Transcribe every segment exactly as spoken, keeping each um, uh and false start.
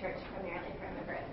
church primarily for immigrants.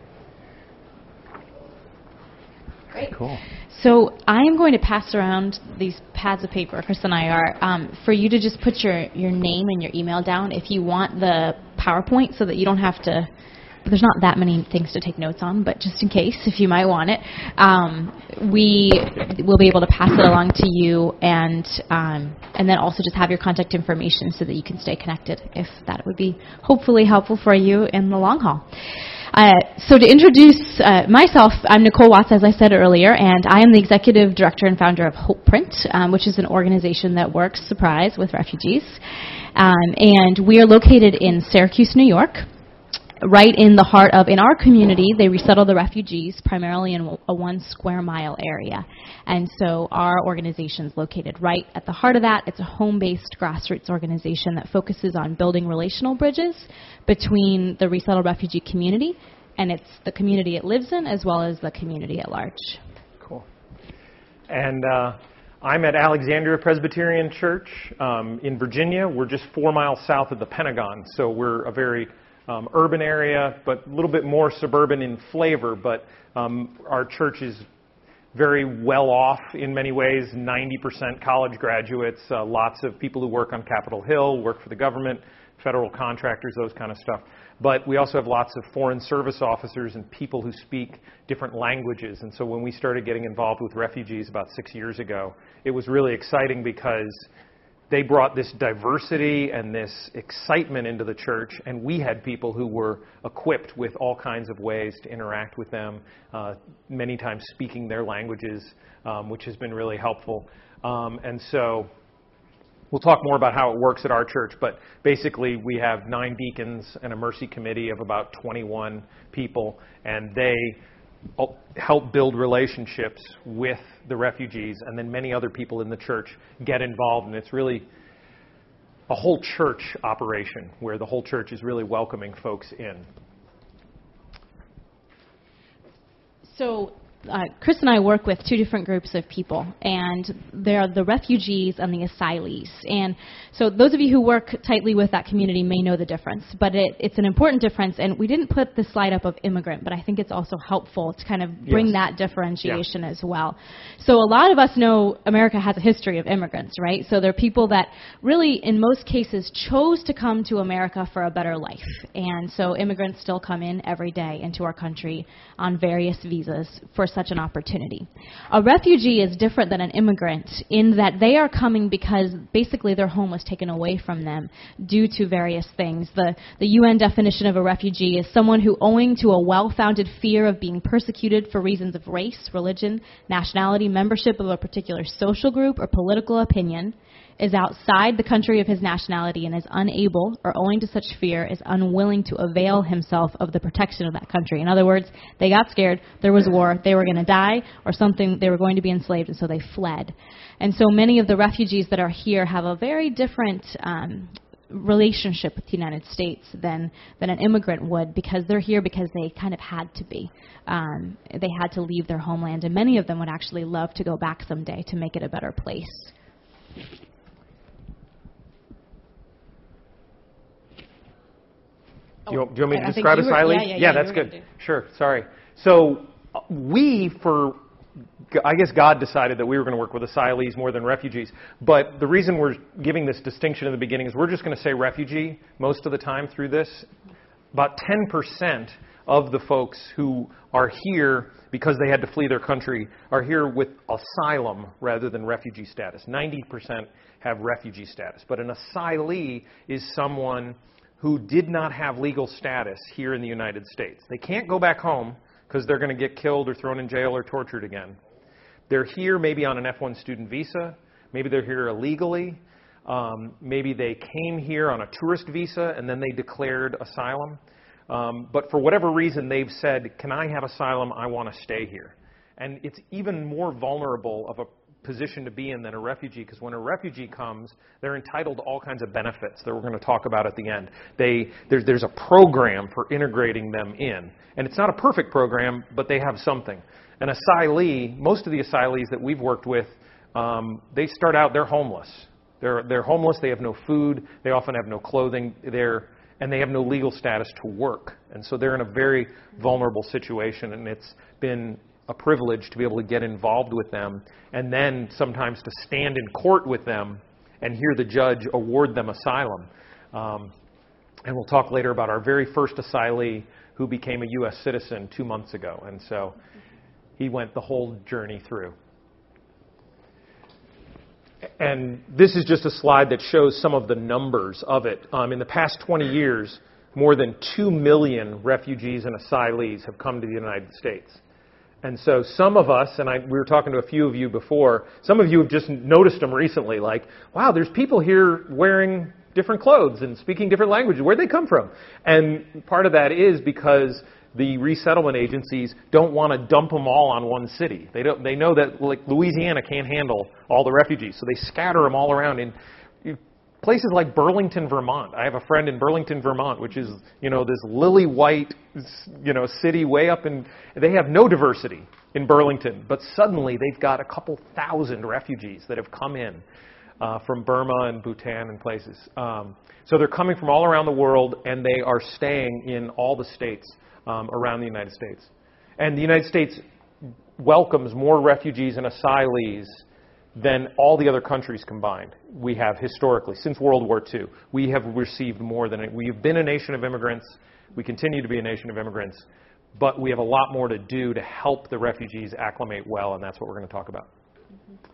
Great. Cool. So I am going to pass around these pads of paper, Chris and I are, um, for you to just put your, your name and your email down if you want the PowerPoint so that you don't have to, there's not that many things to take notes on, but just in case, if you might want it, um, we will be able to pass it along to you and um, and then also just have your contact information so that you can stay connected if that would be hopefully helpful for you in the long haul. Uh, so to introduce uh, myself, I'm Nicole Watts, as I said earlier, and I am the executive director and founder of Hope Print, um, which is an organization that works, surprise, with refugees. Um, and we are located in Syracuse, New York, right in the heart of, in our community, they resettle the refugees primarily in a one square mile area. And so our organization is located right at the heart of that. It's a home-based grassroots organization that focuses on building relational bridges between the resettled refugee community and it's the community it lives in as well as the community at large. Cool. And uh, I'm at Alexandria Presbyterian Church um, in Virginia. We're just four miles south of the Pentagon, so we're a very Um, urban area, but a little bit more suburban in flavor. But um, our church is very well off in many ways, ninety percent college graduates, uh, lots of people who work on Capitol Hill, work for the government, federal contractors, those kind of stuff. But we also have lots of foreign service officers and people who speak different languages. And so when we started getting involved with refugees about six years ago, it was really exciting because they brought this diversity and this excitement into the church, and we had people who were equipped with all kinds of ways to interact with them, uh, many times speaking their languages, um, which has been really helpful. Um, and so we'll talk more about how it works at our church, but basically we have nine deacons and a mercy committee of about twenty-one people, and they help build relationships with the refugees, and then many other people in the church get involved, and it's really a whole church operation where the whole church is really welcoming folks in. So uh, Chris and I work with two different groups of people, and they're the refugees and the asylees. And so those of you who work tightly with that community may know the difference, but it, it's an important difference. And we didn't put the slide up of immigrant, but I think it's also helpful to kind of bring yes. that differentiation yeah. as well. So a lot of us know America has a history of immigrants, right? So they're people that really, in most cases, chose to come to America for a better life. And so immigrants still come in every day into our country on various visas for such an opportunity. A refugee is different than an immigrant in that they are coming because basically their home was taken away from them due to various things. The, the U N definition of a refugee is someone who, owing to a well-founded fear of being persecuted for reasons of race, religion, nationality, membership of a particular social group, or political opinion, is outside the country of his nationality and is unable, or owing to such fear, is unwilling to avail himself of the protection of that country. In other words, they got scared, there was war, they were going to die, or something, they were going to be enslaved, and so they fled. And so many of the refugees that are here have a very different um, relationship with the United States than, than an immigrant would, because they're here because they kind of had to be. Um, they had to leave their homeland, and many of them would actually love to go back someday to make it a better place. Do you, do you want me to describe asylees? Yeah, yeah, yeah, yeah that's good. Do. Sure, sorry. So uh, we, for, I guess God decided that we were going to work with asylees more than refugees. But the reason we're giving this distinction in the beginning is we're just going to say refugee most of the time through this. About ten percent of the folks who are here because they had to flee their country are here with asylum rather than refugee status. ninety percent have refugee status. But an asylee is someone who did not have legal status here in the United States. They can't go back home because they're going to get killed or thrown in jail or tortured again. They're here maybe on an F one student visa. Maybe they're here illegally. Um, maybe they came here on a tourist visa and then they declared asylum. Um, but for whatever reason, they've said, can I have asylum? I want to stay here. And it's even more vulnerable of a position to be in than a refugee, because when a refugee comes, they're entitled to all kinds of benefits that we're going to talk about at the end. They, there's, there's a program for integrating them in. And it's not a perfect program, but they have something. An asylee, most of the asylees that we've worked with, um, they start out, they're homeless. They're, they're homeless, they have no food, they often have no clothing. They're, and they have no legal status to work. And so they're in a very vulnerable situation, and it's been a privilege to be able to get involved with them and then sometimes to stand in court with them and hear the judge award them asylum. Um, and we'll talk later about our very first asylee who became a U S citizen two months ago. And so he went the whole journey through. And this is just a slide that shows some of the numbers of it. Um, in the past twenty years, more than two million refugees and asylees have come to the United States. And so some of us, and I, we were talking to a few of you before, some of you have just noticed them recently, like, wow, there's people here wearing different clothes and speaking different languages. Where'd they come from? And part of that is because the resettlement agencies don't want to dump them all on one city. They don't. They know that like Louisiana can't handle all the refugees, so they scatter them all around in places like Burlington, Vermont. I have a friend in Burlington, Vermont, which is, you know, this lily white, you know, city way up in. They have no diversity in Burlington, but suddenly they've got a couple thousand refugees that have come in uh, from Burma and Bhutan and places. Um, so they're coming from all around the world, and they are staying in all the states Um, around the United States. And the United States welcomes more refugees and asylees than all the other countries combined. We have historically, since World War Two, we have received more than it. We've been a nation of immigrants. We continue to be a nation of immigrants. But we have a lot more to do to help the refugees acclimate well, and that's what we're going to talk about. Mm-hmm.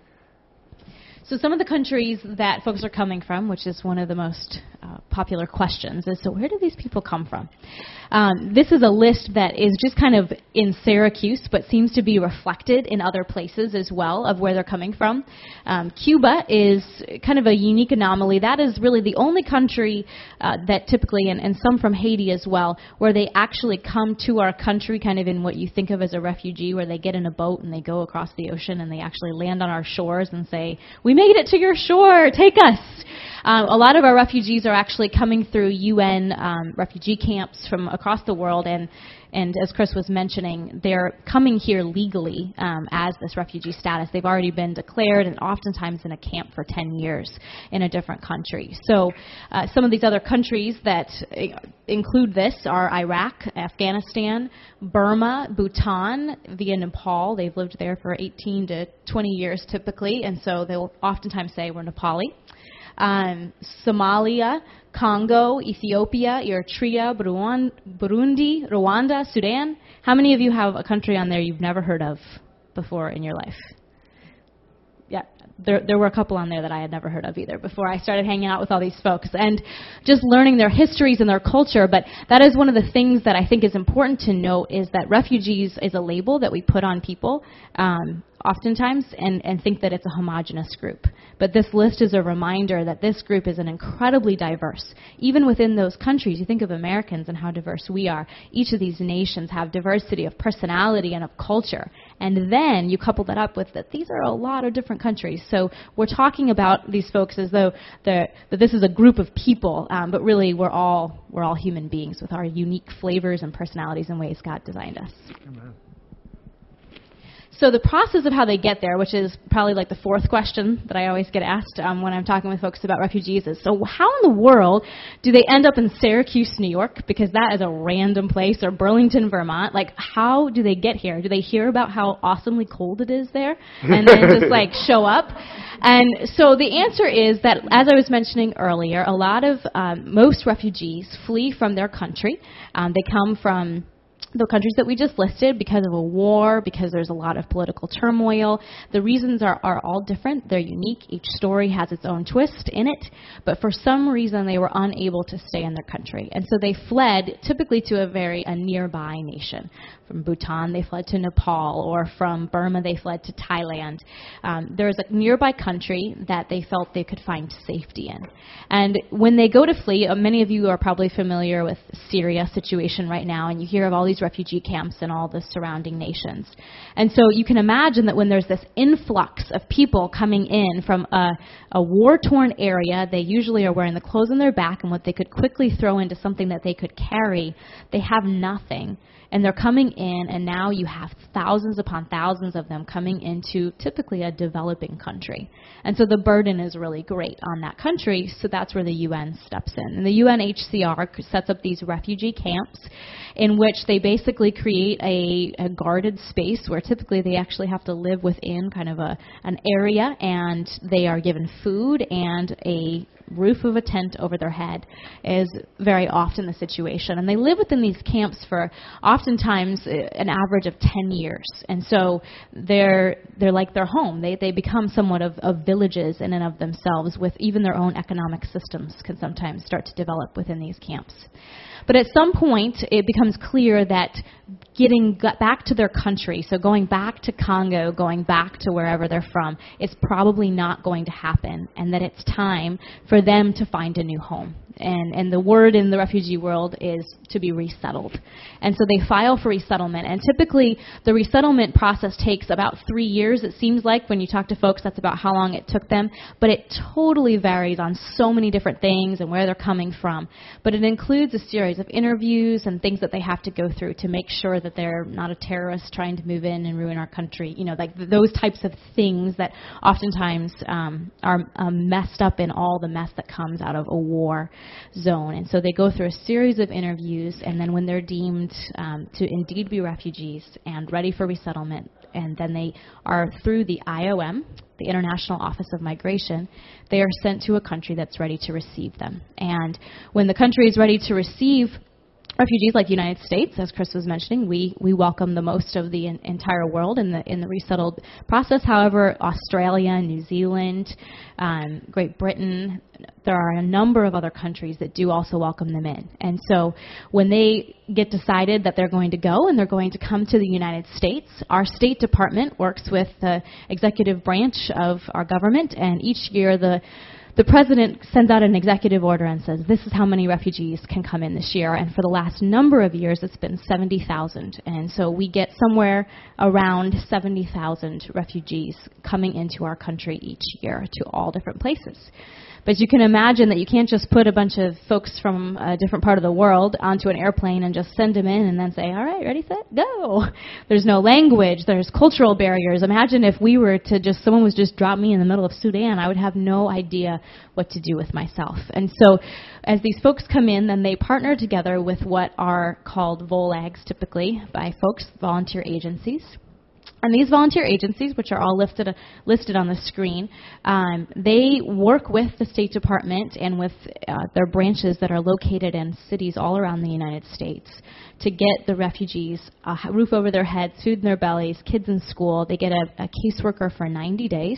So some of the countries that folks are coming from, which is one of the most uh, popular questions, is so where do these people come from? Um, this is a list that is just kind of in Syracuse, but seems to be reflected in other places as well of where they're coming from. Um, Cuba is kind of a unique anomaly. That is really the only country uh, that typically, and, and some from Haiti as well, where they actually come to our country kind of in what you think of as a refugee, where they get in a boat and they go across the ocean and they actually land on our shores and say, we made it to your shore, take us. Um, a lot of our refugees are actually coming through U N um, refugee camps from across the world, and and as Chris was mentioning, they're coming here legally um, as this refugee status. They've already been declared, and oftentimes in a camp for ten years in a different country. So uh, some of these other countries that include this are Iraq, Afghanistan, Burma, Bhutan, via Nepal. They've lived there for eighteen to twenty years typically, and so they'll oftentimes say we're Nepali. Um, Somalia, Congo, Ethiopia, Eritrea, Burundi, Rwanda, Sudan. How many of you have a country on there you've never heard of before in your life? Yeah, there, there were a couple on there that I had never heard of either before I started hanging out with all these folks and just learning their histories and their culture. But that is one of the things that I think is important to note, is that refugees is a label that we put on people um, oftentimes and, and think that it's a homogenous group. But this list is a reminder that this group is an incredibly diverse. Even within those countries, you think of Americans and how diverse we are. Each of these nations have diversity of personality and of culture. And then you couple that up with that these are a lot of different countries. So we're talking about these folks as though that this is a group of people, um, but really we're all we're all human beings with our unique flavors and personalities and ways God designed us. Amen. So the process of how they get there, which is probably like the fourth question that I always get asked um, when I'm talking with folks about refugees, is, so how in the world do they end up in Syracuse, New York? Because that is a random place, or Burlington, Vermont. Like, how do they get here? Do they hear about how awesomely cold it is there and then just, like, show up? And so the answer is that, as I was mentioning earlier, a lot of, um, most refugees flee from their country. Um, they come from the countries that we just listed because of a war, because there's a lot of political turmoil. The reasons are, are all different. They're unique. Each story has its own twist in it. But for some reason, they were unable to stay in their country. And so they fled typically to a very a nearby nation. From Bhutan, they fled to Nepal, or from Burma, they fled to Thailand. Um, there's a nearby country that they felt they could find safety in. And when they go to flee, uh, many of you are probably familiar with Syria situation right now, and you hear of all these refugee camps in all the surrounding nations. And so you can imagine that when there's this influx of people coming in from a, a war-torn area, they usually are wearing the clothes on their back and what they could quickly throw into something that they could carry. They have nothing. And they're coming in, and now you have thousands upon thousands of them coming into typically a developing country. And so the burden is really great on that country, so that's where the U N steps in. And the U N H C R sets up these refugee camps in which they basically create a, a guarded space where typically they actually have to live within kind of a an area, and they are given food and a roof of a tent over their head is very often the situation. And they live within these camps for oftentimes an average of ten years. And so they're they're like their home. They they become somewhat of, of villages in and of themselves, with even their own economic systems can sometimes start to develop within these camps. But at some point, it becomes clear that getting back to their country, so going back to Congo, going back to wherever they're from, is probably not going to happen, and that it's time for them to find a new home. And, and the word in the refugee world is to be resettled. And so they file for resettlement. And typically, the resettlement process takes about three years, it seems like. When you talk to folks, that's about how long it took them. But it totally varies on so many different things and where they're coming from. But it includes a series of interviews and things that they have to go through to make sure that they're not a terrorist trying to move in and ruin our country. You know, like th- those types of things that oftentimes um, are um, messed up in all the mess that comes out of a war zone. And so they go through a series of interviews, and then when they're deemed um, to indeed be refugees and ready for resettlement, and then they are through the I O M, the International Office of Migration, they are sent to a country that's ready to receive them. And when the country is ready to receive refugees, like the United States, as Chris was mentioning, we, we welcome the most of the in, entire world in the in the resettled process. However, Australia, New Zealand, um, Great Britain, there are a number of other countries that do also welcome them in. And so when they get decided that they're going to go and they're going to come to the United States, our State Department works with the executive branch of our government, and each year the The president sends out an executive order and says, this is how many refugees can come in this year. And for the last number of years, it's been seventy thousand. And so we get somewhere around seventy thousand refugees coming into our country each year to all different places. But you can imagine that you can't just put a bunch of folks from a different part of the world onto an airplane and just send them in and then say, all right, ready, set, go. There's no language. There's cultural barriers. Imagine if we were to just, someone was just drop me in the middle of Sudan, I would have no idea what to do with myself. And so as these folks come in, then they partner together with what are called V O L A Gs typically by folks, volunteer agencies. And these volunteer agencies, which are all listed, listed on the screen, um, they work with the State Department and with uh, their branches that are located in cities all around the United States to get the refugees a roof over their heads, food in their bellies, kids in school. They get a, a caseworker for ninety days.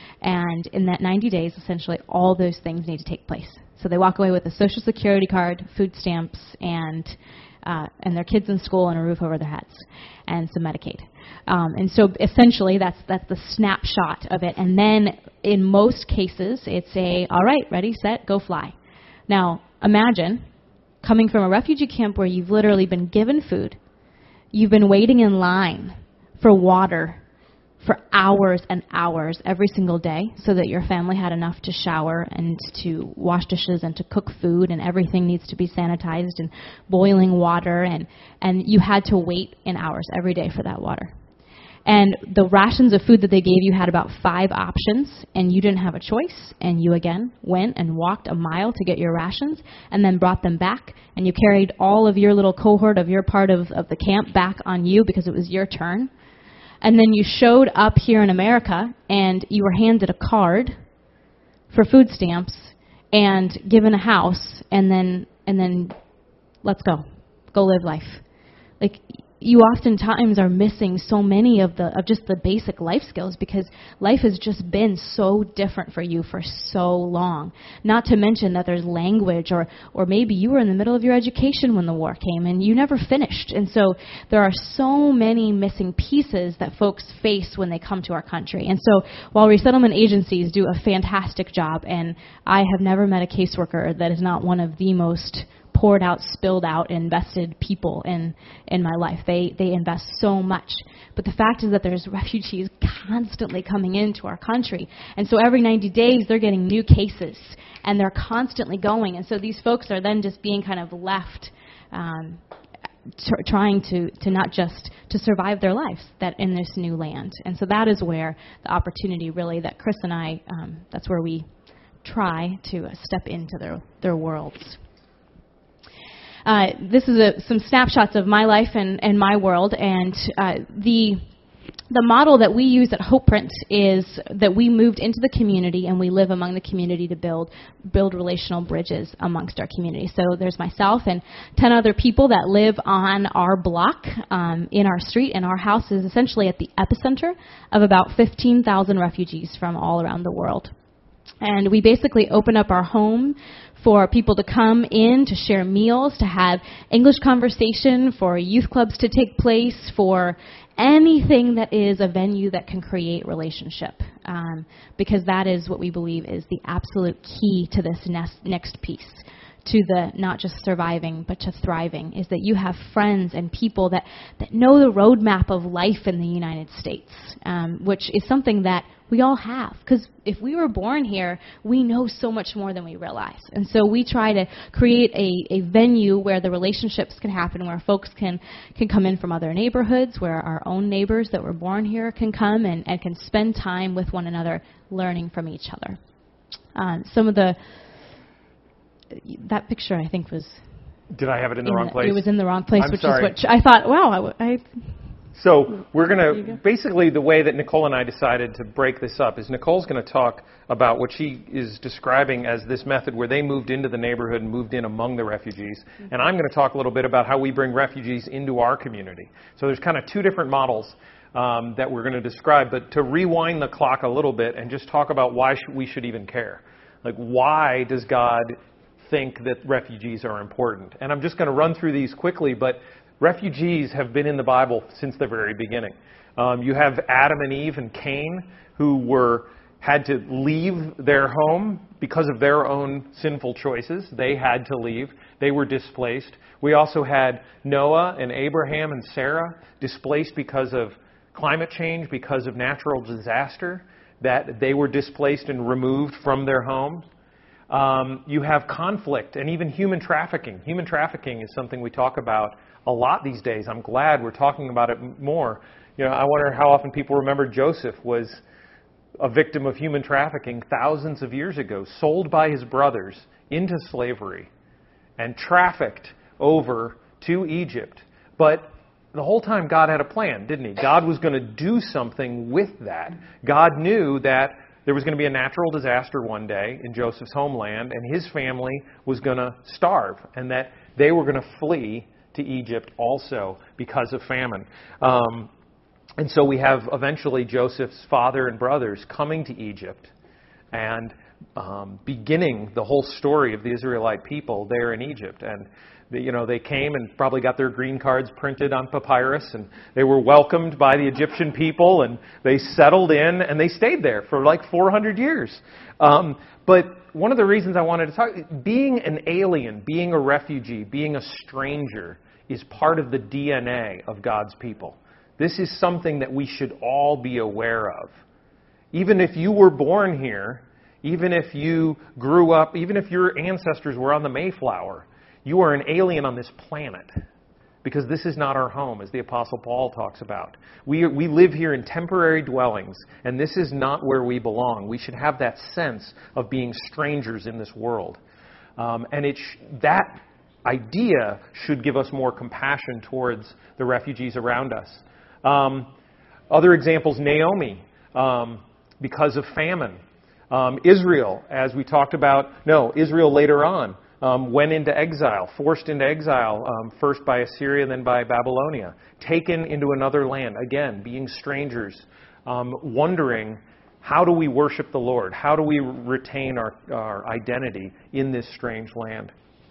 And in that ninety days, essentially, all those things need to take place. So they walk away with a Social Security card, food stamps, and uh, and their kids in school and a roof over their heads, and some Medicaid. Um, and so essentially, that's that's the snapshot of it. And then in most cases, it's a, all right, ready, set, go fly. Now, imagine coming from a refugee camp where you've literally been given food, you've been waiting in line for water for hours and hours every single day so that your family had enough to shower and to wash dishes and to cook food, and everything needs to be sanitized, and boiling water, and, and you had to wait in hours every day for that water. And the rations of food that they gave you had about five options, and you didn't have a choice, and you again went and walked a mile to get your rations and then brought them back, and you carried all of your little cohort of your part of, of the camp back on you because it was your turn. And then you showed up here in America, and you were handed a card for food stamps and given a house, and then and then let's go. Go live life. Like, you oftentimes are missing so many of the of just the basic life skills because life has just been so different for you for so long. Not to mention that there's language, or or maybe you were in the middle of your education when the war came and you never finished. And so there are so many missing pieces that folks face when they come to our country. And so while resettlement agencies do a fantastic job, and I have never met a caseworker that is not one of the most poured out, spilled out, invested people in, in my life. They, they invest so much. But the fact is that there's refugees constantly coming into our country. And so every ninety days, they're getting new cases, and they're constantly going. And so these folks are then just being kind of left um, tr- trying to, to not just to survive their lives that in this new land. And so that is where the opportunity really that Chris and I, um, that's where we try to step into their, their worlds. Uh, this is a, some snapshots of my life and, and my world, and uh, the the model that we use at HopePrint is that we moved into the community and we live among the community to build build relational bridges amongst our community. So there's myself and ten other people that live on our block um, in our street, and our house is essentially at the epicenter of about fifteen thousand refugees from all around the world. And we basically open up our home for people to come in, to share meals, to have English conversation, for youth clubs to take place, for anything that is a venue that can create relationship. Um, because that is what we believe is the absolute key to this next, next piece, to the not just surviving, but to thriving, is that you have friends and people that, that know the roadmap of life in the United States, um, which is something that we all have. Because if we were born here, we know so much more than we realize. And so we try to create a, a venue where the relationships can happen, where folks can, can come in from other neighborhoods, where our own neighbors that were born here can come and, and can spend time with one another, learning from each other. Um, some of the That picture, I think, was... Did I have it in the in wrong the, place? It was in the wrong place, I'm which sorry. is what I thought, wow, I... I So we're going There you to, go. basically the way that Nicole and I decided to break this up is Nicole's going to talk about what she is describing as this method where they moved into the neighborhood and moved in among the refugees. Mm-hmm. And I'm going to talk a little bit about how we bring refugees into our community. So there's kind of two different models um, that we're going to describe, but to rewind the clock a little bit and just talk about why sh- we should even care. Like, why does God think that refugees are important? And I'm just going to run through these quickly, but refugees have been in the Bible since the very beginning. Um, you have Adam and Eve and Cain, who were had to leave their home because of their own sinful choices. They had to leave. They were displaced. We also had Noah and Abraham and Sarah displaced because of climate change, because of natural disaster, that they were displaced and removed from their homes. Um, you have conflict and even human trafficking. Human trafficking is something we talk about a lot these days. I'm glad we're talking about it more. You know, I wonder how often people remember Joseph was a victim of human trafficking thousands of years ago, sold by his brothers into slavery and trafficked over to Egypt. But the whole time God had a plan, didn't he? God was going to do something with that. God knew that there was going to be a natural disaster one day in Joseph's homeland, and his family was going to starve, and that they were going to flee to Egypt also because of famine. Um, and so we have eventually Joseph's father and brothers coming to Egypt and um, beginning the whole story of the Israelite people there in Egypt. And the, you know, they came and probably got their green cards printed on papyrus, and they were welcomed by the Egyptian people, and they settled in, and they stayed there for like four hundred years. Um, but one of the reasons I wanted to talk, being an alien, being a refugee, being a stranger is part of the D N A of God's people. This is something that we should all be aware of. Even if you were born here, even if you grew up, even if your ancestors were on the Mayflower, you are an alien on this planet because this is not our home, as the Apostle Paul talks about. We, we live here in temporary dwellings, and this is not where we belong. We should have that sense of being strangers in this world. Um, and it sh- that idea should give us more compassion towards the refugees around us. Um, other examples, Naomi, um, because of famine. Um, Israel, as we talked about, no, Israel later on, um, went into exile, forced into exile, um, first by Assyria, then by Babylonia, taken into another land, again, being strangers, um, wondering, how do we worship the Lord? How do we retain our, our identity in this strange land?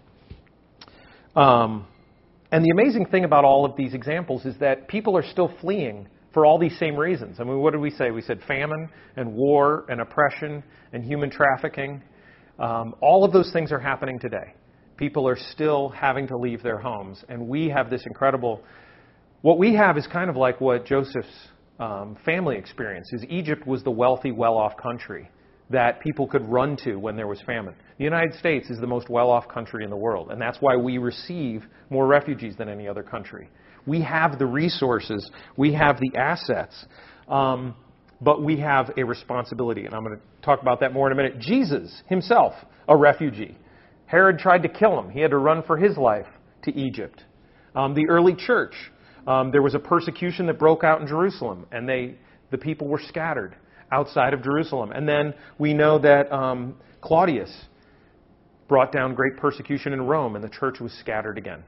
Um, and the amazing thing about all of these examples is that people are still fleeing for all these same reasons. I mean, what did we say? We said famine and war and oppression and human trafficking. Um, all of those things are happening today. People are still having to leave their homes. And we have this incredible... What we have is kind of like what Joseph's um, family experienced. Is Egypt was the wealthy, well-off country that people could run to when there was famine. The United States is the most well-off country in the world, and that's why we receive more refugees than any other country. We have the resources, we have the assets, um, but we have a responsibility, and I'm going to talk about that more in a minute. Jesus himself, a refugee. Herod tried to kill him. He had to run for his life to Egypt. Um, the early church, um, there was a persecution that broke out in Jerusalem, and they the people were scattered outside of Jerusalem. And then we know that um, Claudius brought down great persecution in Rome, and the church was scattered again.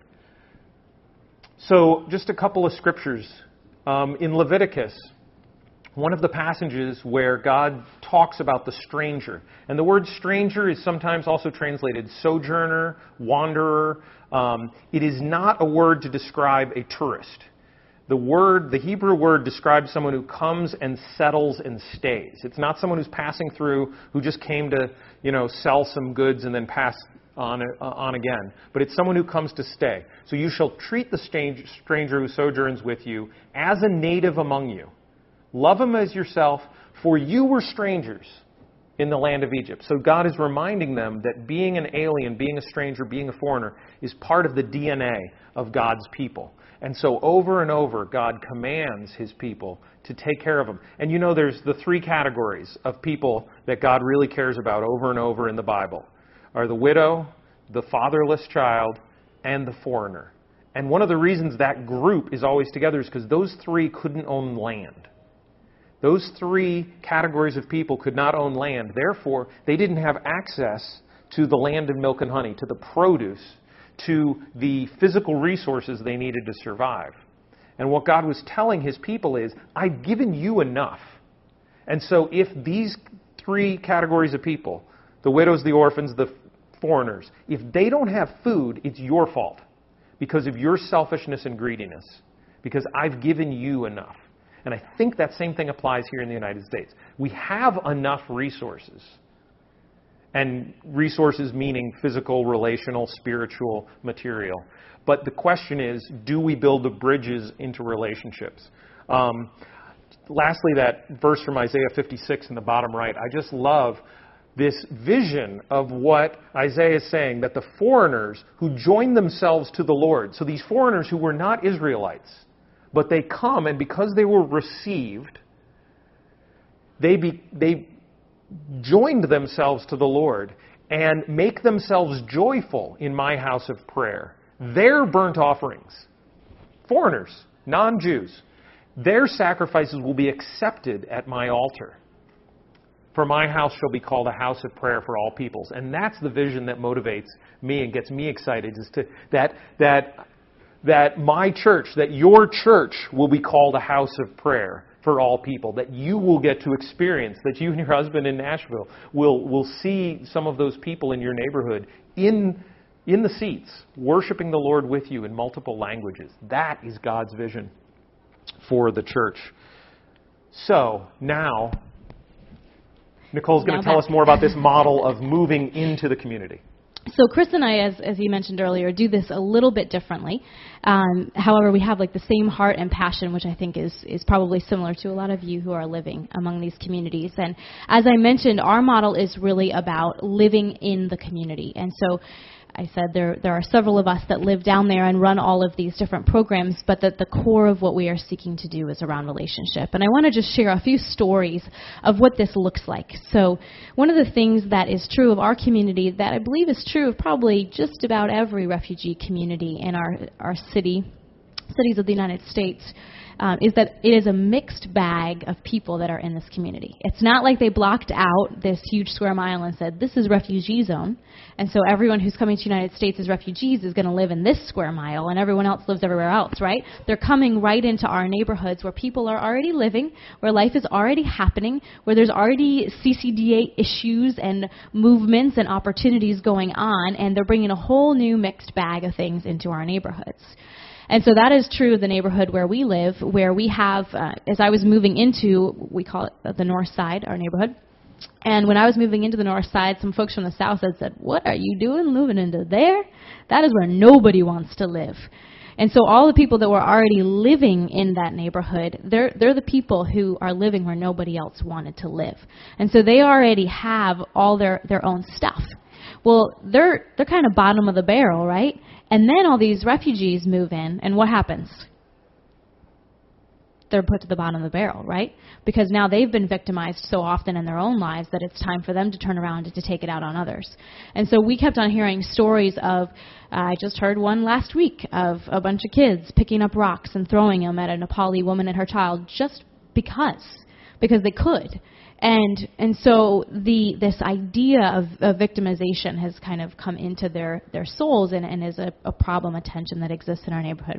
So just a couple of scriptures. Um, in Leviticus, one of the passages where God talks about the stranger. And the word stranger is sometimes also translated sojourner, wanderer. Um, it is not a word to describe a tourist. The word, the Hebrew word, describes someone who comes and settles and stays. It's not someone who's passing through, who just came to, you know, sell some goods and then pass on uh, on again. But it's someone who comes to stay. So you shall treat the stranger who sojourns with you as a native among you. Love him as yourself, for you were strangers in the land of Egypt. So God is reminding them that being an alien, being a stranger, being a foreigner is part of the D N A of God's people. And so over and over, God commands his people to take care of them. And you know, there's the three categories of people that God really cares about over and over in the Bible. Are the widow, the fatherless child, and the foreigner. And one of the reasons that group is always together is because those three couldn't own land. Those three categories of people could not own land. Therefore, they didn't have access to the land of milk and honey, to the produce, to the physical resources they needed to survive. And what God was telling his people is, I've given you enough. And so if these three categories of people, the widows, the orphans, the foreigners, if they don't have food, it's your fault because of your selfishness and greediness, because I've given you enough. And I think that same thing applies here in the United States. We have enough resources. And resources meaning physical, relational, spiritual, material. But the question is, do we build the bridges into relationships? Um, lastly, that verse from Isaiah fifty-six in the bottom right, I just love this vision of what Isaiah is saying, that the foreigners who join themselves to the Lord, so these foreigners who were not Israelites, but they come, and because they were received, they be, they joined themselves to the Lord and make themselves joyful in my house of prayer. Their burnt offerings, foreigners, non-Jews, their sacrifices will be accepted at my altar. For my house shall be called a house of prayer for all peoples. And that's the vision that motivates me and gets me excited, is to that that that my church, that your church will be called a house of prayer for all people, that you will get to experience, that you and your husband in Nashville will will see some of those people in your neighborhood in in the seats, worshiping the Lord with you in multiple languages. That is God's vision for the church. So now, Nicole's going to tell us more about this model of moving into the community. So Chris and I, as as you mentioned earlier, do this a little bit differently. Um, however, we have like the same heart and passion, which I think is is probably similar to a lot of you who are living among these communities. And as I mentioned, our model is really about living in the community. And so I said there there are several of us that live down there and run all of these different programs, but that the core of what we are seeking to do is around relationship. And I want to just share a few stories of what this looks like. So one of the things that is true of our community that I believe is true of probably just about every refugee community in our, our city, cities of the United States, Um, is that it is a mixed bag of people that are in this community. It's not like they blocked out this huge square mile and said, this is refugee zone, and so everyone who's coming to the United States as refugees is going to live in this square mile, and everyone else lives everywhere else, right? They're coming right into our neighborhoods where people are already living, where life is already happening, where there's already C C D A issues and movements and opportunities going on, and they're bringing a whole new mixed bag of things into our neighborhoods. And so that is true of the neighborhood where we live, where we have, uh, as I was moving into, we call it the north side, our neighborhood, And when I was moving into the north side, some folks from the south had said, what are you doing moving into there? That is where nobody wants to live. And so all the people that were already living in that neighborhood, they're they're the people who are living where nobody else wanted to live. And so they already have all their, their own stuff. Well, they're they're kind of bottom of the barrel, right? And then all these refugees move in, and what happens? They're put to the bottom of the barrel, right? Because now they've been victimized so often in their own lives that it's time for them to turn around and to take it out on others. And so we kept on hearing stories of, uh, I just heard one last week of a bunch of kids picking up rocks and throwing them at a Nepali woman and her child just because, because they could. And and so the this idea of, of victimization has kind of come into their, their souls and, and is a, a problem, a tension that exists in our neighborhood.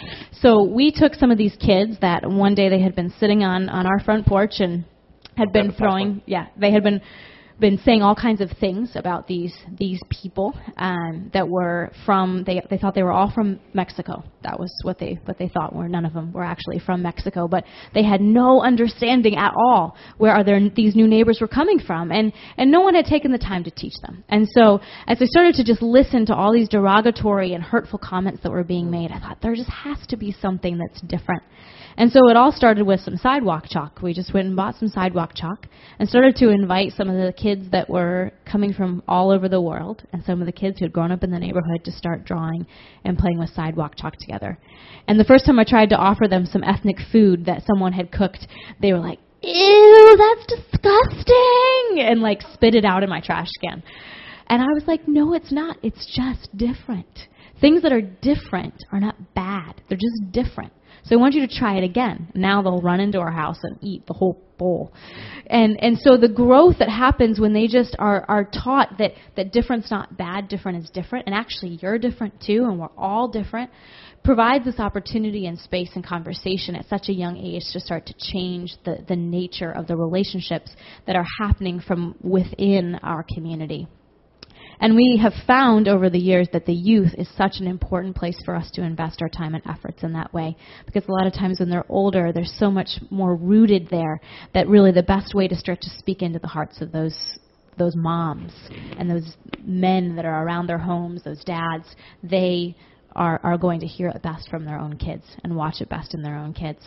So we took some of these kids that one day they had been sitting on, on our front porch and had been throwing, yeah, they had been been saying all kinds of things about these these people um, that were from, they they thought they were all from Mexico. That was what they what they thought were. None of them were actually from Mexico, but they had no understanding at all where are their, these new neighbors were coming from, and and no one had taken the time to teach them. And so as I started to just listen to all these derogatory and hurtful comments that were being made, I thought there just has to be something that's different. And so it all started with some sidewalk chalk. We just went and bought some sidewalk chalk and started to invite some of the kids that were coming from all over the world and some of the kids who had grown up in the neighborhood to start drawing and playing with sidewalk chalk together. And the first time I tried to offer them some ethnic food that someone had cooked, they were like, ew, that's disgusting, and like spit it out in my trash can. And I was like, no, it's not. It's just different. Things that are different are not bad. They're just different. So I want you to try it again. Now they'll run into our house and eat the whole bowl. And and so the growth that happens when they just are, are taught that, that different's not bad, different is different, and actually you're different too, and we're all different, provides this opportunity and space and conversation at such a young age to start to change the, the nature of the relationships that are happening from within our community. And we have found over the years that the youth is such an important place for us to invest our time and efforts in that way. Because a lot of times when they're older, there's so much more rooted there that really the best way to start to speak into the hearts of those those moms and those men that are around their homes, those dads, they are, are going to hear it best from their own kids and watch it best in their own kids.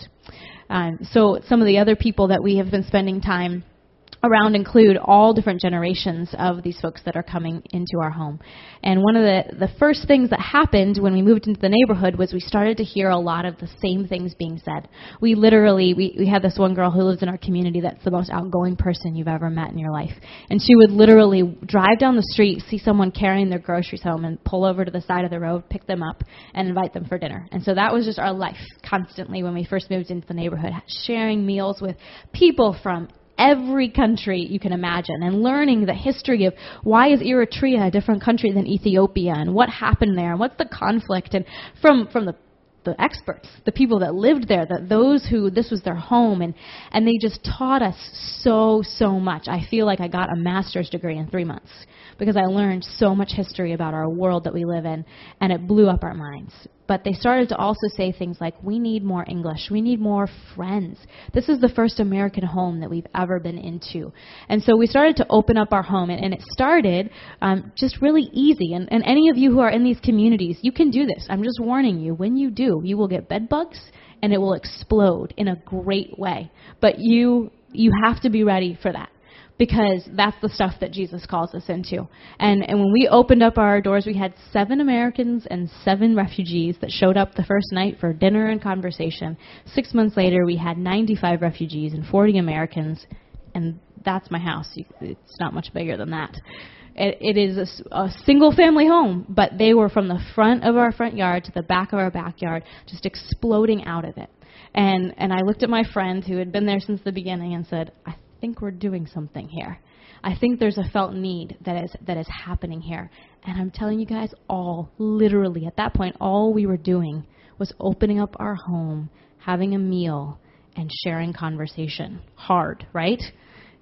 Um, so some of the other people that we have been spending time around include all different generations of these folks that are coming into our home. And one of the, the first things that happened when we moved into the neighborhood was we started to hear a lot of the same things being said. We literally, we, we had this one girl who lives in our community that's the most outgoing person you've ever met in your life. And she would literally drive down the street, see someone carrying their groceries home, and pull over to the side of the road, pick them up, and invite them for dinner. And so that was just our life constantly when we first moved into the neighborhood, sharing meals with people from every country you can imagine, and learning the history of why is Eritrea a different country than Ethiopia, and what happened there, and what's the conflict, and from from the the experts, the people that lived there, that those who this was their home, and and they just taught us so so much. I feel like I got a master's degree in three months because I learned so much history about our world that we live in, and it blew up our minds. But they started to also say things like, we need more English. We need more friends. This is the first American home that we've ever been into. And so we started to open up our home, and, and it started um, just really easy. And, and any of you who are in these communities, you can do this. I'm just warning you. When you do, you will get bed bugs, and it will explode in a great way. But you you have to be ready for that, because that's the stuff that Jesus calls us into. And and when we opened up our doors, we had seven Americans and seven refugees that showed up the first night for dinner and conversation. Six months later, we had ninety-five refugees and forty Americans, and that's my house. It's not much bigger than that. It, it is a, a single-family home, but they were from the front of our front yard to the back of our backyard, just exploding out of it. And and I looked at my friend who had been there since the beginning and said, I think we're doing something here. I think there's a felt need that is that is happening here. And I'm telling you guys, all, literally, at that point, all we were doing was opening up our home, having a meal, and sharing conversation. Hard, right?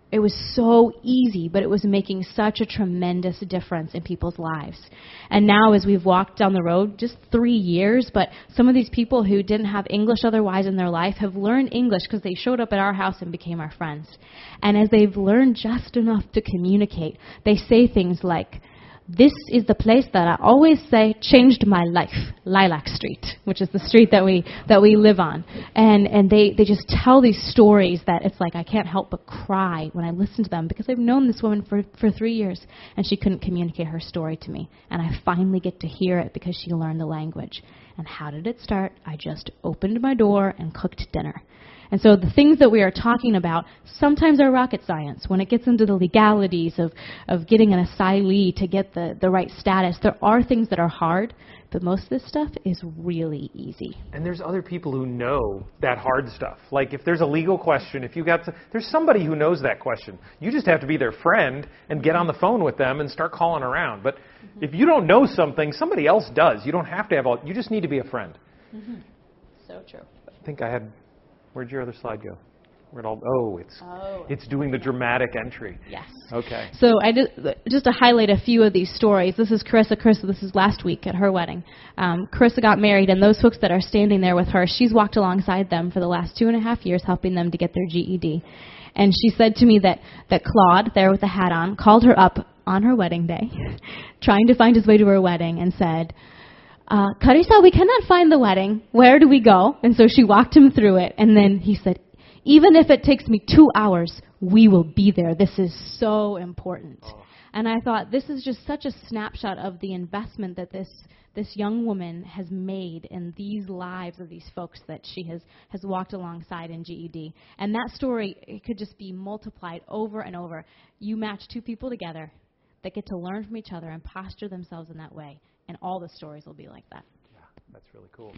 It was so easy, but it was making such a tremendous difference in people's lives. And now as we've walked down the road, just three years, but some of these people who didn't have English otherwise in their life have learned English because they showed up at our house and became our friends. And as they've learned just enough to communicate, they say things like, "This is the place that I always say changed my life, Lilac Street," which is the street that we that we live on. And and they, they just tell these stories that it's like I can't help but cry when I listen to them because I've known this woman for, for three years and she couldn't communicate her story to me. And I finally get to hear it because she learned the language. And how did it start? I just opened my door and cooked dinner. And so the things that we are talking about sometimes are rocket science. When it gets into the legalities of, of getting an asylee to get the, the right status, there are things that are hard, but most of this stuff is really easy. And there's other people who know that hard stuff. Like if there's a legal question, if you got to, there's somebody who knows that question. You just have to be their friend and get on the phone with them and start calling around. But mm-hmm. if you don't know something, somebody else does. You don't have to have all, you just need to be a friend. Mm-hmm. So true. I think I had... Where'd your other slide go? Where'd all? Oh, it's oh. it's doing the dramatic entry. Yes. Okay. So I just just to highlight a few of these stories. This is Carissa. Carissa, this is last week at her wedding. Um, Carissa got married, and those folks that are standing there with her, she's walked alongside them for the last two and a half years, helping them to get their G E D. And she said to me that that Claude, there with the hat on, called her up on her wedding day, trying to find his way to her wedding, and said, Uh, Carissa, we cannot find the wedding. Where do we go? And so she walked him through it. And then he said, even if it takes me two hours, we will be there. This is so important. Oh. And I thought, this is just such a snapshot of the investment that this this young woman has made in these lives of these folks that she has, has walked alongside in G E D. And that story, it could just be multiplied over and over. You match two people together that get to learn from each other and posture themselves in that way. And all the stories will be like that. Yeah, that's really cool.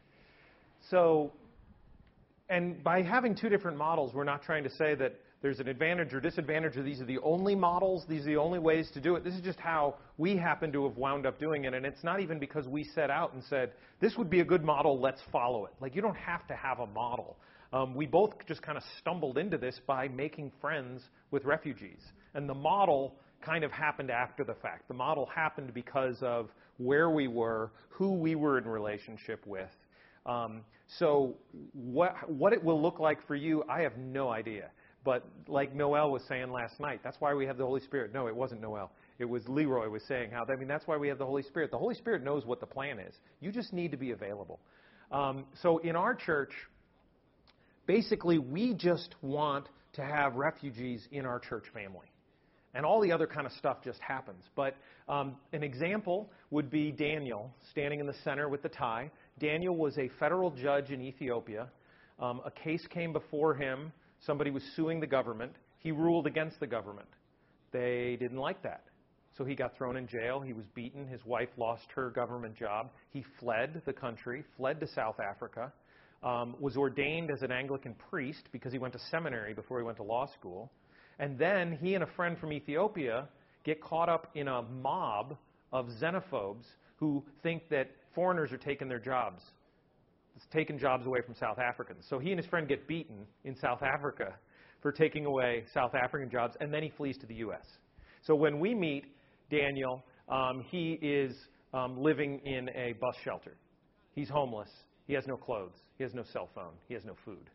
So, and by having two different models, we're not trying to say that there's an advantage or disadvantage, or these are the only models, these are the only ways to do it. This is just how we happen to have wound up doing it. And it's not even because we set out and said, this would be a good model, let's follow it. Like, you don't have to have a model. Um, we both just kind of stumbled into this by making friends with refugees. And the model kind of happened after the fact. The model happened because of where we were, who we were in relationship with. Um, so what what it will look like for you, I have no idea. But like Noel was saying last night, that's why we have the Holy Spirit. No, it wasn't Noel. It was Leroy was saying how, I mean, that's why we have the Holy Spirit. The Holy Spirit knows what the plan is. You just need to be available. Um, so in our church, basically, we just want to have refugees in our church family. And all the other kind of stuff just happens. But um, an example would be Daniel, standing in the center with the tie. Daniel was a federal judge in Ethiopia. Um, a case came before him. Somebody was suing the government. He ruled against the government. They didn't like that. So he got thrown in jail. He was beaten. His wife lost her government job. He fled the country, fled to South Africa, um, was ordained as an Anglican priest because he went to seminary before he went to law school. And then he and a friend from Ethiopia get caught up in a mob of xenophobes who think that foreigners are taking their jobs. It's taking jobs away from South Africans. So he and his friend get beaten in South Africa for taking away South African jobs, and then he flees to the U S. So when we meet Daniel, um, he is um, living in a bus shelter. He's homeless. He has no clothes. He has no cell phone. He has no food.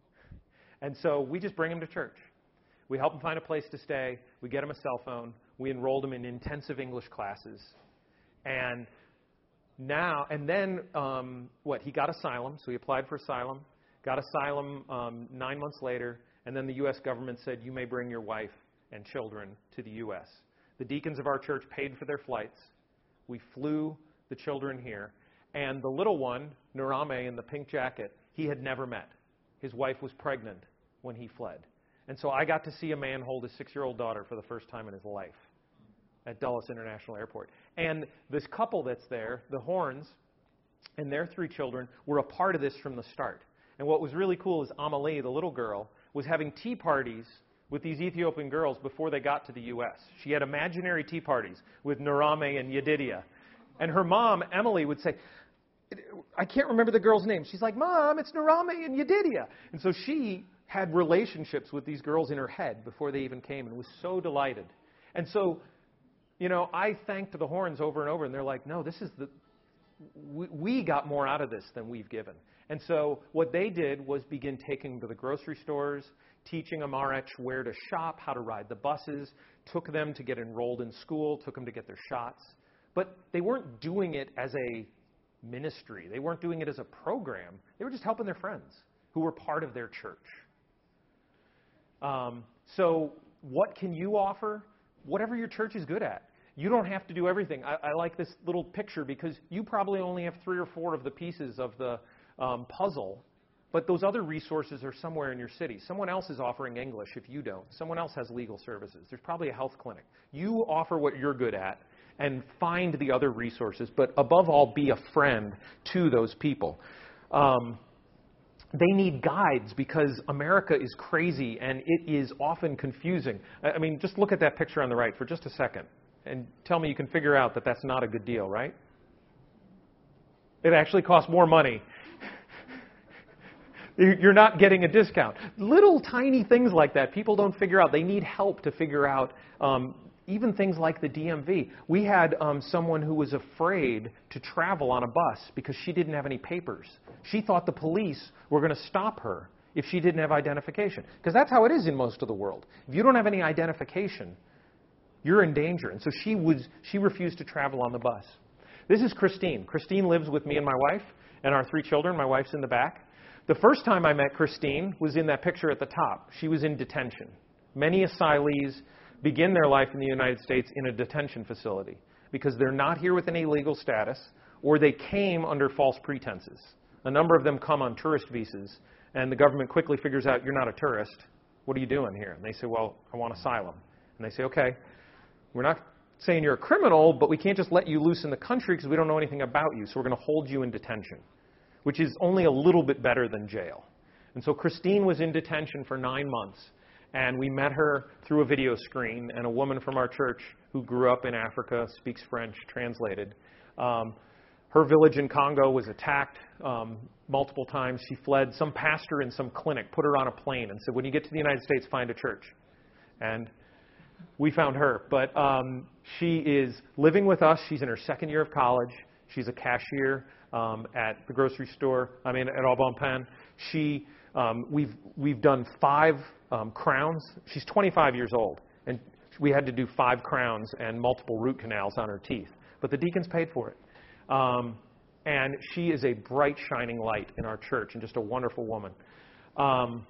And so we just bring him to church. We help him find a place to stay. We get him a cell phone. We enrolled him in intensive English classes. And now, and then, um, what, he got asylum. So he applied for asylum, got asylum um, nine months later. And then the U S government said, you may bring your wife and children to the U S. The deacons of our church paid for their flights. We flew the children here. And the little one, Narame in the pink jacket, he had never met. His wife was pregnant when he fled. And so I got to see a man hold his six-year-old daughter for the first time in his life at Dulles International Airport. And this couple that's there, the Horns, and their three children, were a part of this from the start. And what was really cool is Amalie, the little girl, was having tea parties with these Ethiopian girls before they got to the U S. She had imaginary tea parties with Narame and Yedidia. And her mom, Emily, would say, I can't remember the girl's name. She's like, Mom, it's Narame and Yedidia. And so she had relationships with these girls in her head before they even came and was so delighted. And so, you know, I thanked the Horns over and over, and they're like, no, this is the, we, we got more out of this than we've given. And so what they did was begin taking them to the grocery stores, teaching Amarech where to shop, how to ride the buses, took them to get enrolled in school, took them to get their shots. But they weren't doing it as a ministry. They weren't doing it as a program. They were just helping their friends who were part of their church. Um, so what can you offer? Whatever your church is good at. You don't have to do everything. I, I like this little picture because you probably only have three or four of the pieces of the um, puzzle, but those other resources are somewhere in your city. Someone else is offering English if you don't. Someone else has legal services. There's probably a health clinic. You offer what you're good at and find the other resources, but above all, be a friend to those people. Um, They need guides because America is crazy and it is often confusing. I mean, just look at that picture on the right for just a second and tell me you can figure out that that's not a good deal, right? It actually costs more money. You're not getting a discount. Little tiny things like that people don't figure out. They need help to figure out um, even things like the D M V. We had um, someone who was afraid to travel on a bus because she didn't have any papers. She thought the police were going to stop her if she didn't have identification. Because that's how it is in most of the world. If you don't have any identification, you're in danger. And so she was, she refused to travel on the bus. This is Christine. Christine lives with me and my wife and our three children. My wife's in the back. The first time I met Christine was in that picture at the top. She was in detention. Many asylees begin their life in the United States in a detention facility because they're not here with any legal status or they came under false pretenses. A number of them come on tourist visas, and the government quickly figures out, you're not a tourist. What are you doing here? And they say, well, I want asylum. And they say, okay, we're not saying you're a criminal, but we can't just let you loose in the country because we don't know anything about you, so we're going to hold you in detention, which is only a little bit better than jail. And so Christine was in detention for nine months, and we met her through a video screen, and a woman from our church who grew up in Africa, speaks French, translated. Um, her village in Congo was attacked um, multiple times. She fled. Some pastor in some clinic put her on a plane and said, when you get to the United States, find a church. And we found her. But um, she is living with us. She's in her second year of college. She's a cashier um, at the grocery store, I mean, at Au Bon Pain. She, um, we've, we've done five um, crowns. She's twenty-five years old, and we had to do five crowns and multiple root canals on her teeth. But the deacons paid for it. Um, and she is a bright, shining light in our church and just a wonderful woman. Um,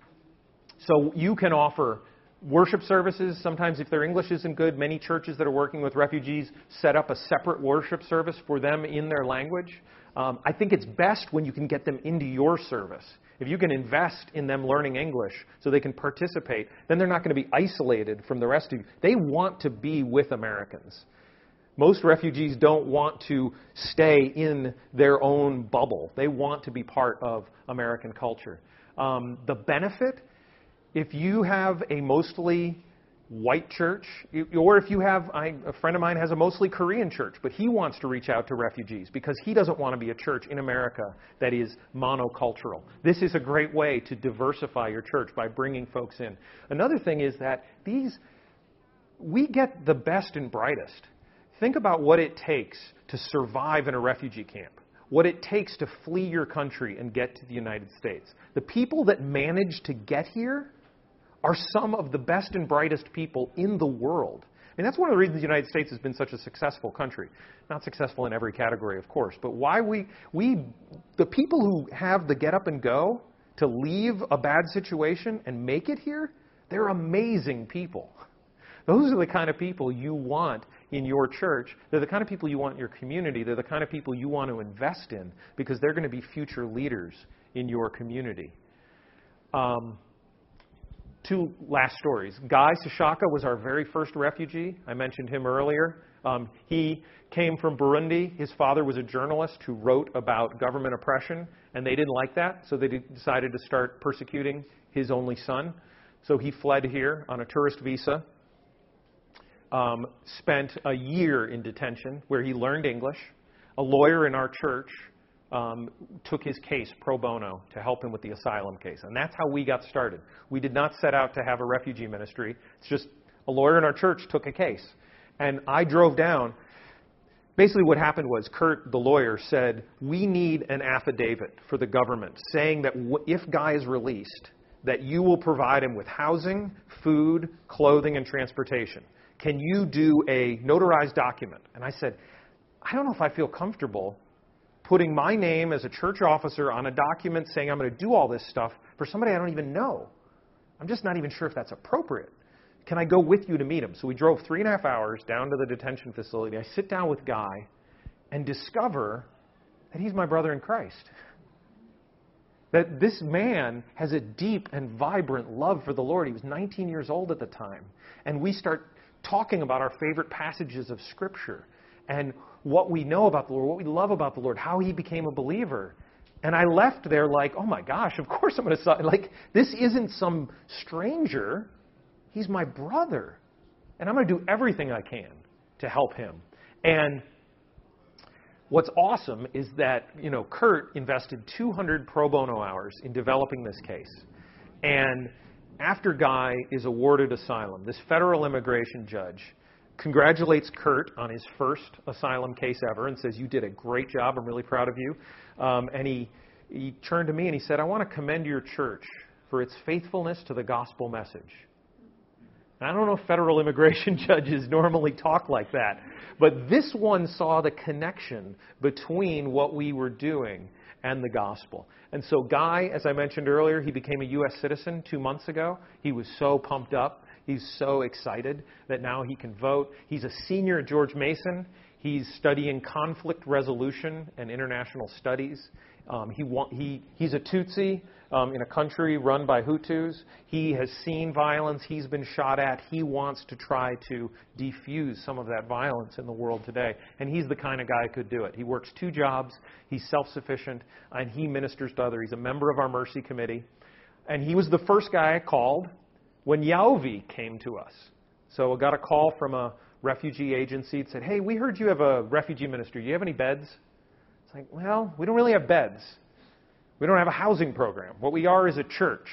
so you can offer worship services. Sometimes if their English isn't good, many churches that are working with refugees set up a separate worship service for them in their language. Um, I think it's best when you can get them into your service. If you can invest in them learning English so they can participate, then they're not going to be isolated from the rest of you. They want to be with Americans. Most refugees don't want to stay in their own bubble. They want to be part of American culture. Um, the benefit, if you have a mostly white church, or if you have, I, a friend of mine has a mostly Korean church, but he wants to reach out to refugees because he doesn't want to be a church in America that is monocultural. This is a great way to diversify your church by bringing folks in. Another thing is that these, we get the best and brightest. Think about what it takes to survive in a refugee camp, what it takes to flee your country and get to the United States. The people that manage to get here are some of the best and brightest people in the world. I mean, that's one of the reasons the United States has been such a successful country. Not successful in every category, of course, but why we, we, the people who have the get up and go to leave a bad situation and make it here, they're amazing people. Those are the kind of people you want in your church. They're the kind of people you want in your community. They're the kind of people you want to invest in because they're going to be future leaders in your community. Um, two last stories. Guy Sashaka was our very first refugee. I mentioned him earlier. Um, he came from Burundi. His father was a journalist who wrote about government oppression, and they didn't like that, so they decided to start persecuting his only son. So he fled here on a tourist visa. Um, spent a year in detention where he learned English. A lawyer in our church um, took his case pro bono to help him with the asylum case. And that's how we got started. We did not set out to have a refugee ministry. It's just a lawyer in our church took a case. And I drove down. Basically what happened was Kurt, the lawyer, said, we need an affidavit for the government saying that w- if Guy is released, that you will provide him with housing, food, clothing, and transportation. Can you do a notarized document? And I said, I don't know if I feel comfortable putting my name as a church officer on a document saying I'm going to do all this stuff for somebody I don't even know. I'm just not even sure if that's appropriate. Can I go with you to meet him? So we drove three and a half hours down to the detention facility. I sit down with Guy and discover that he's my brother in Christ. That this man has a deep and vibrant love for the Lord. He was nineteen years old at the time. And we start talking about our favorite passages of Scripture and what we know about the Lord, what we love about the Lord, how he became a believer. And I left there like, oh my gosh, of course I'm going to, like, this isn't some stranger. He's my brother. And I'm going to do everything I can to help him. And what's awesome is that, you know, Kurt invested two hundred pro bono hours in developing this case. And after Guy is awarded asylum, this federal immigration judge congratulates Kurt on his first asylum case ever and says, you did a great job. I'm really proud of you. Um, and he, he turned to me and he said, I want to commend your church for its faithfulness to the gospel message. And I don't know if federal immigration judges normally talk like that, but this one saw the connection between what we were doing and the gospel. And so Guy, as I mentioned earlier, he became a U S citizen two months ago. He was so pumped up. He's so excited that now he can vote. He's a senior at George Mason. He's studying conflict resolution and international studies. Um, he, wa- he He's a Tutsi um, in a country run by Hutus. He has seen violence. He's been shot at. He wants to try to defuse some of that violence in the world today. And he's the kind of guy who could do it. He works two jobs. He's self-sufficient, and he ministers to others. He's a member of our Mercy Committee. And he was the first guy I called when Yaovi came to us. So I got a call from a refugee agency that said, hey, we heard you have a refugee ministry. Do you have any beds? It's like, well, we don't really have beds. We don't have a housing program. What we are is a church.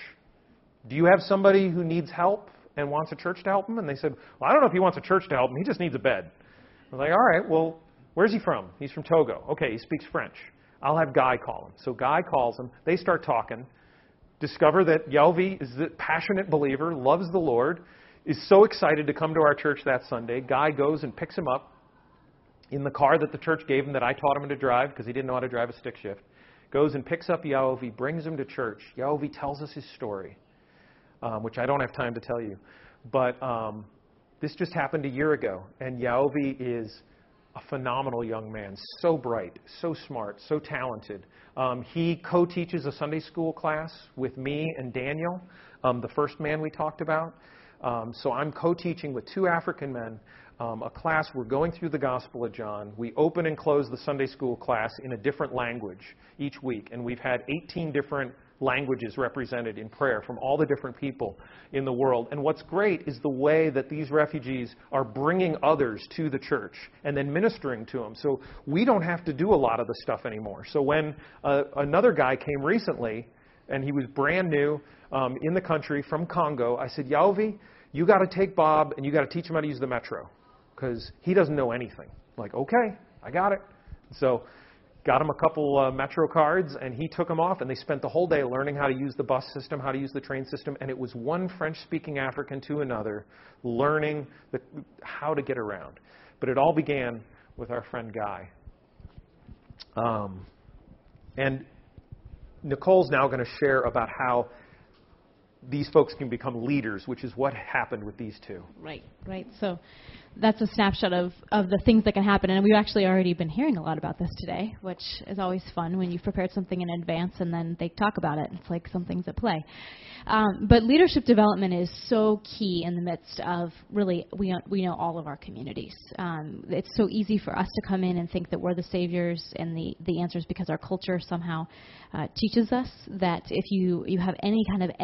Do you have somebody who needs help and wants a church to help him? And they said, well, I don't know if he wants a church to help him. He just needs a bed. I was like, all right, well, where's he from? He's from Togo. Okay, he speaks French. I'll have Guy call him. So Guy calls him. They start talking. Discover that Yaovi is a passionate believer, loves the Lord, is so excited to come to our church that Sunday. Guy goes and picks him up in the car that the church gave him that I taught him to drive because he didn't know how to drive a stick shift. Goes and picks up Yaovi, brings him to church. Yaovi tells us his story, um, which I don't have time to tell you. But um, this just happened a year ago, and Yaovi is a phenomenal young man, so bright, so smart, so talented. Um, he co-teaches a Sunday school class with me and Daniel, um, the first man we talked about. Um, so I'm co-teaching with two African men um, a class. We're going through the Gospel of John. We open and close the Sunday school class in a different language each week, and we've had eighteen different languages represented in prayer from all the different people in the world. And what's great is the way that these refugees are bringing others to the church and then ministering to them. So we don't have to do a lot of the stuff anymore. So when uh, another guy came recently, and he was brand new um, in the country from Congo, I said, Yaovi, you got to take Bob and you got to teach him how to use the metro because he doesn't know anything. I'm like, okay, I got it. So got him a couple uh, Metro cards, and he took them off, and they spent the whole day learning how to use the bus system, how to use the train system, and it was one French-speaking African to another learning the, how to get around. But it all began with our friend Guy. Um, and Nicole's now going to share about how these folks can become leaders, which is what happened with these two. Right, right. So that's a snapshot of, of the things that can happen. And we've actually already been hearing a lot about this today, which is always fun when you've prepared something in advance and then they talk about it. It's like something's at play. Um, but leadership development is so key in the midst of really, we, we know all of our communities. Um, it's so easy for us to come in and think that we're the saviors and the, the answers because our culture somehow uh, teaches us that if you, you have any kind of edge on the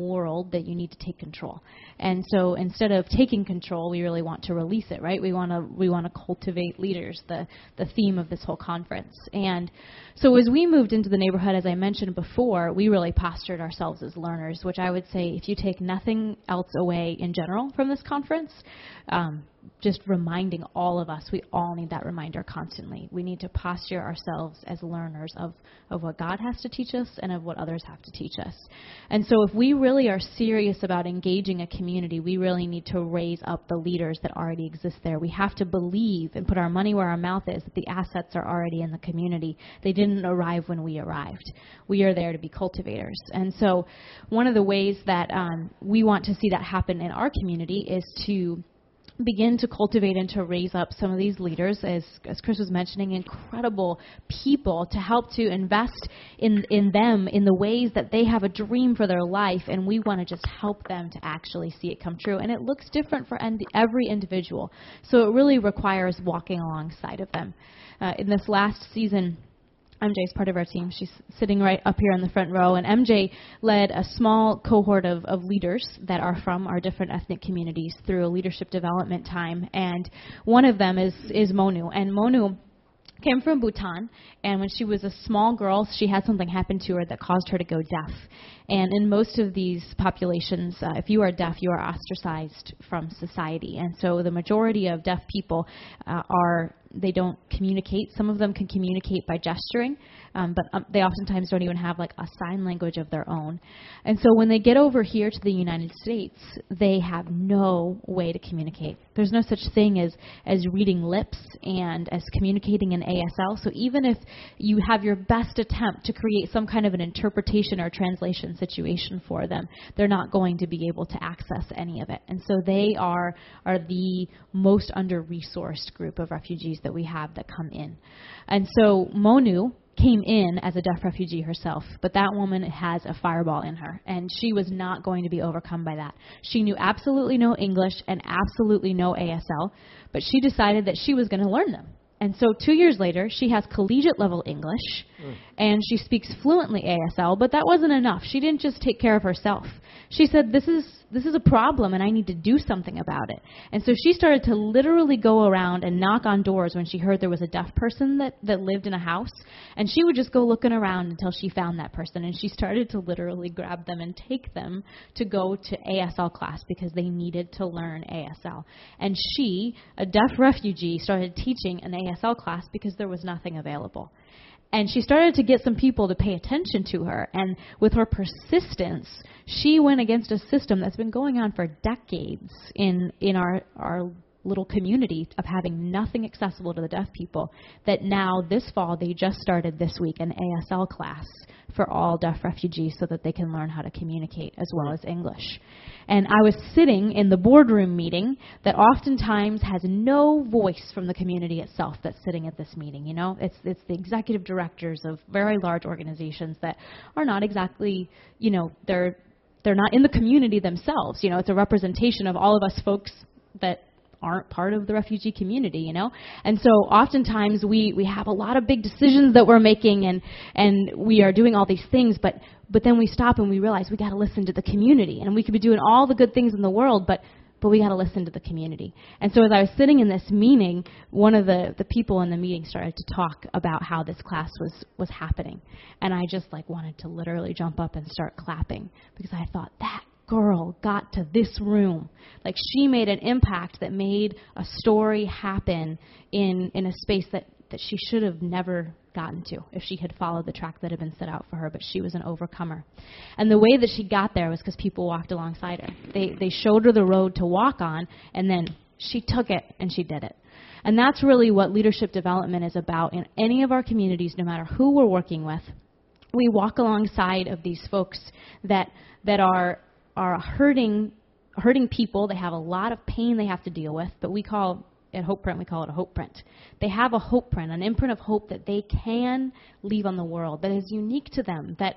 world that you need to take control. And so instead of taking control, we really want to release it, right? We want to we want to cultivate leaders, the, the theme of this whole conference. And so as we moved into the neighborhood, as I mentioned before, we really postured ourselves as learners, which I would say if you take nothing else away in general from this conference, um, just reminding all of us, we all need that reminder constantly. We need to posture ourselves as learners of, of what God has to teach us and of what others have to teach us. And so if we really are serious about engaging a community, we really need to raise up the leaders that already exist there. We have to believe and put our money where our mouth is that the assets are already in the community. They didn't arrive when we arrived. We are there to be cultivators. And so one of the ways that um, we want to see that happen in our community is to begin to cultivate and to raise up some of these leaders, as, as Chris was mentioning, incredible people to help to invest in, in them in the ways that they have a dream for their life, and we want to just help them to actually see it come true. And it looks different for en- every individual, so it really requires walking alongside of them. Uh, in this last season, M J is part of our team. She's sitting right up here in the front row. And M J led a small cohort of, of leaders that are from our different ethnic communities through a leadership development time. And one of them is, is Monu. And Monu came from Bhutan, and when she was a small girl, she had something happen to her that caused her to go deaf. And in most of these populations, uh, if you are deaf, you are ostracized from society. And so the majority of deaf people uh, are, they don't communicate. Some of them can communicate by gesturing, um, but um, they oftentimes don't even have like a sign language of their own. And so when they get over here to the United States, they have no way to communicate. There's no such thing as, as reading lips and as communicating in A S L. So even if you have your best attempt to create some kind of an interpretation or translation situation for them, they're not going to be able to access any of it. And so they are, are the most under-resourced group of refugees that we have that come in. And so Monu came in as a deaf refugee herself, but that woman has a fireball in her, and she was not going to be overcome by that. She knew absolutely no English and absolutely no A S L, but she decided that she was going to learn them. And so two years later, she has collegiate level English, mm. and she speaks fluently A S L, but that wasn't enough. She didn't just take care of herself. She said, this is this is a problem, and I need to do something about it. And so she started to literally go around and knock on doors when she heard there was a deaf person that, that lived in a house, and she would just go looking around until she found that person, and she started to literally grab them and take them to go to A S L class because they needed to learn A S L. And she, a deaf refugee, started teaching an A S L class because there was nothing available. And she started to get some people to pay attention to her. And with her persistence, she went against a system that's been going on for decades in, in our, our little community of having nothing accessible to the deaf people, that now this fall they just started this week an A S L class for all deaf refugees so that they can learn how to communicate as well as English. And I was sitting in the boardroom meeting that oftentimes has no voice from the community itself that's sitting at this meeting. You know, it's it's the executive directors of very large organizations that are not exactly, you know, they're they're not in the community themselves. You know, it's a representation of all of us folks that aren't part of the refugee community, you know? And so oftentimes we, we have a lot of big decisions that we're making, and, and we are doing all these things, but, but then we stop and we realize we got to listen to the community. And we could be doing all the good things in the world, but, but we got to listen to the community. And so as I was sitting in this meeting, one of the, the people in the meeting started to talk about how this class was, was happening. And I just like wanted to literally jump up and start clapping because I thought, that girl got to this room. Like, she made an impact that made a story happen in, in a space that, that she should have never gotten to if she had followed the track that had been set out for her, but she was an overcomer. And the way that she got there was because people walked alongside her. They, they showed her the road to walk on, and then she took it and she did it. And that's really what leadership development is about in any of our communities, no matter who we're working with. We walk alongside of these folks that that are are hurting hurting people. They have a lot of pain they have to deal with, but we call, at Hope Print, we call it a hope print. They have a hope print, an imprint of hope that they can leave on the world, that is unique to them, that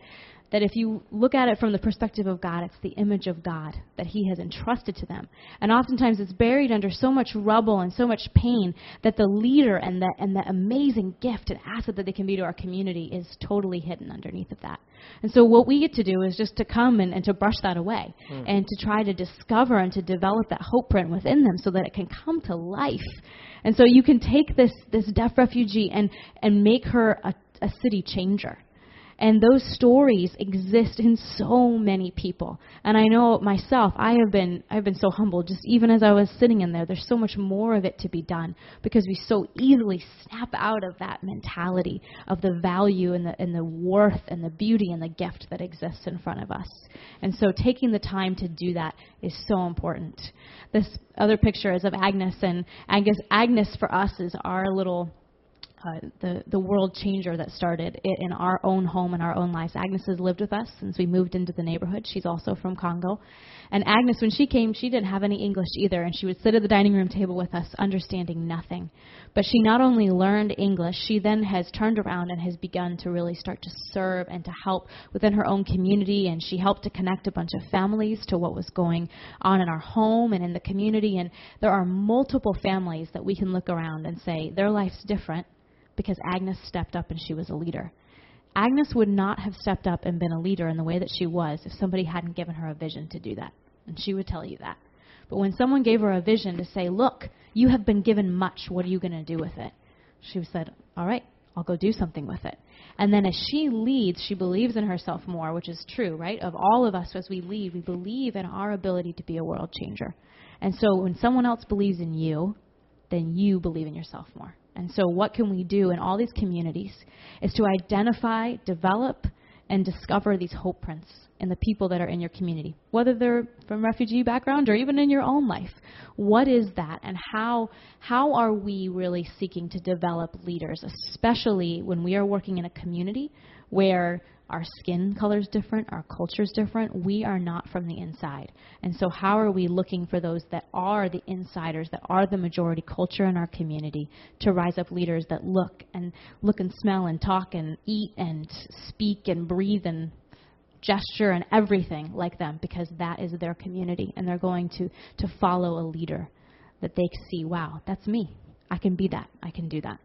that if you look at it from the perspective of God, it's the image of God that He has entrusted to them. And oftentimes it's buried under so much rubble and so much pain that the leader and the, and the amazing gift and asset that they can be to our community is totally hidden underneath of that. And so what we get to do is just to come and, and to brush that away mm. and to try to discover and to develop that hope print within them so that it can come to life. And so you can take this, this deaf refugee and, and make her a, a city changer. And those stories exist in so many people. And I know myself, I have been I've been so humbled just even as I was sitting in there. There's so much more of it to be done because we so easily snap out of that mentality of the value and the and the worth and the beauty and the gift that exists in front of us. And so taking the time to do that is so important. This other picture is of Agnes, and Agnes, Agnes for us is our little Uh, the, the world changer that started it in our own home and our own lives. Agnes has lived with us since we moved into the neighborhood. She's also from Congo. And Agnes, when she came, she didn't have any English either, and she would sit at the dining room table with us, understanding nothing. But she not only learned English, she then has turned around and has begun to really start to serve and to help within her own community, and she helped to connect a bunch of families to what was going on in our home and in the community. And there are multiple families that we can look around and say, their life's different, because Agnes stepped up and she was a leader. Agnes would not have stepped up and been a leader in the way that she was if somebody hadn't given her a vision to do that. And she would tell you that. But when someone gave her a vision to say, look, you have been given much, what are you going to do with it? She said, all right, I'll go do something with it. And then as she leads, she believes in herself more, which is true, right? Of all of us, as we lead, we believe in our ability to be a world changer. And so when someone else believes in you, then you believe in yourself more. And so what can we do in all these communities is to identify, develop, and discover these hope prints in the people that are in your community, whether they're from refugee background or even in your own life. What is that, and how how are we really seeking to develop leaders, especially when we are working in a community where our skin color is different, our culture is different, we are not from the inside. And so how are we looking for those that are the insiders, that are the majority culture in our community, to rise up leaders that look and look and smell and talk and eat and speak and breathe and gesture and everything like them, because that is their community, and they're going to, to follow a leader that they see, wow, that's me. I can be that. I can do that.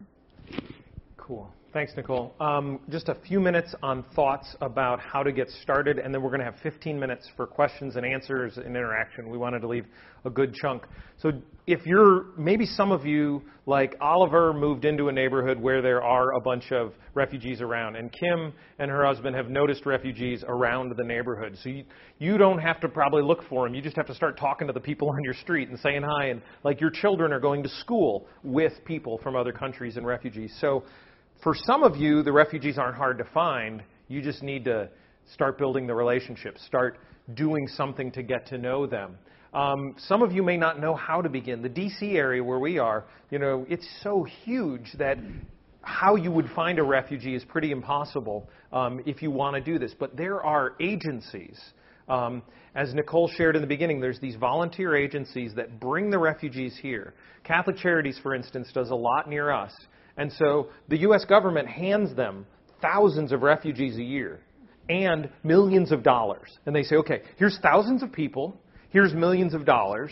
Cool. Thanks, Nicole. Um, just a few minutes on thoughts about how to get started, and then we're going to have fifteen minutes for questions and answers and interaction. We wanted to leave a good chunk. So if you're, maybe some of you, like Oliver, moved into a neighborhood where there are a bunch of refugees around, and Kim and her husband have noticed refugees around the neighborhood. So you, you don't have to probably look for them. You just have to start talking to the people on your street and saying hi, and like your children are going to school with people from other countries and refugees. So for some of you, the refugees aren't hard to find. You just need to start building the relationships, start doing something to get to know them. Um, some of you may not know how to begin. The D C area where we are, you know, it's so huge that how you would find a refugee is pretty impossible um, if you want to do this. But there are agencies. Um, as Nicole shared in the beginning, there's these volunteer agencies that bring the refugees here. Catholic Charities, for instance, does a lot near us. And so the U S government hands them thousands of refugees a year and millions of dollars. And they say, okay, here's thousands of people, here's millions of dollars,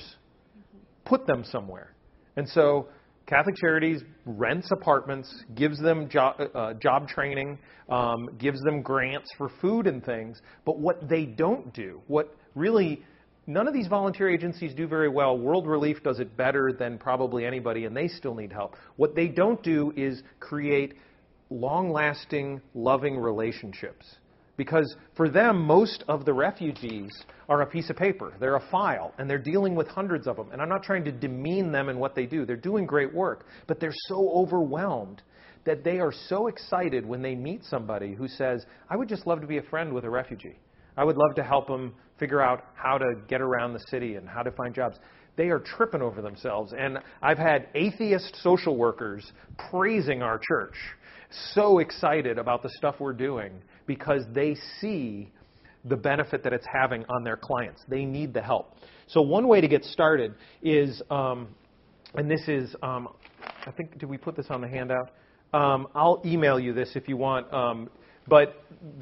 put them somewhere. And so Catholic Charities rents apartments, gives them job, uh, job training, um, gives them grants for food and things. But what they don't do, what really none of these volunteer agencies do very well. World Relief does it better than probably anybody, and they still need help. What they don't do is create long-lasting, loving relationships. Because for them, most of the refugees are a piece of paper. They're a file, and they're dealing with hundreds of them. And I'm not trying to demean them in what they do. They're doing great work, but they're so overwhelmed that they are so excited when they meet somebody who says, I would just love to be a friend with a refugee. I would love to help them figure out how to get around the city and how to find jobs. They are tripping over themselves. And I've had atheist social workers praising our church, so excited about the stuff we're doing because they see the benefit that it's having on their clients. They need the help. So one way to get started is, um, and this is, um, I think, did we put this on the handout? Um, I'll email you this if you want. Um, but the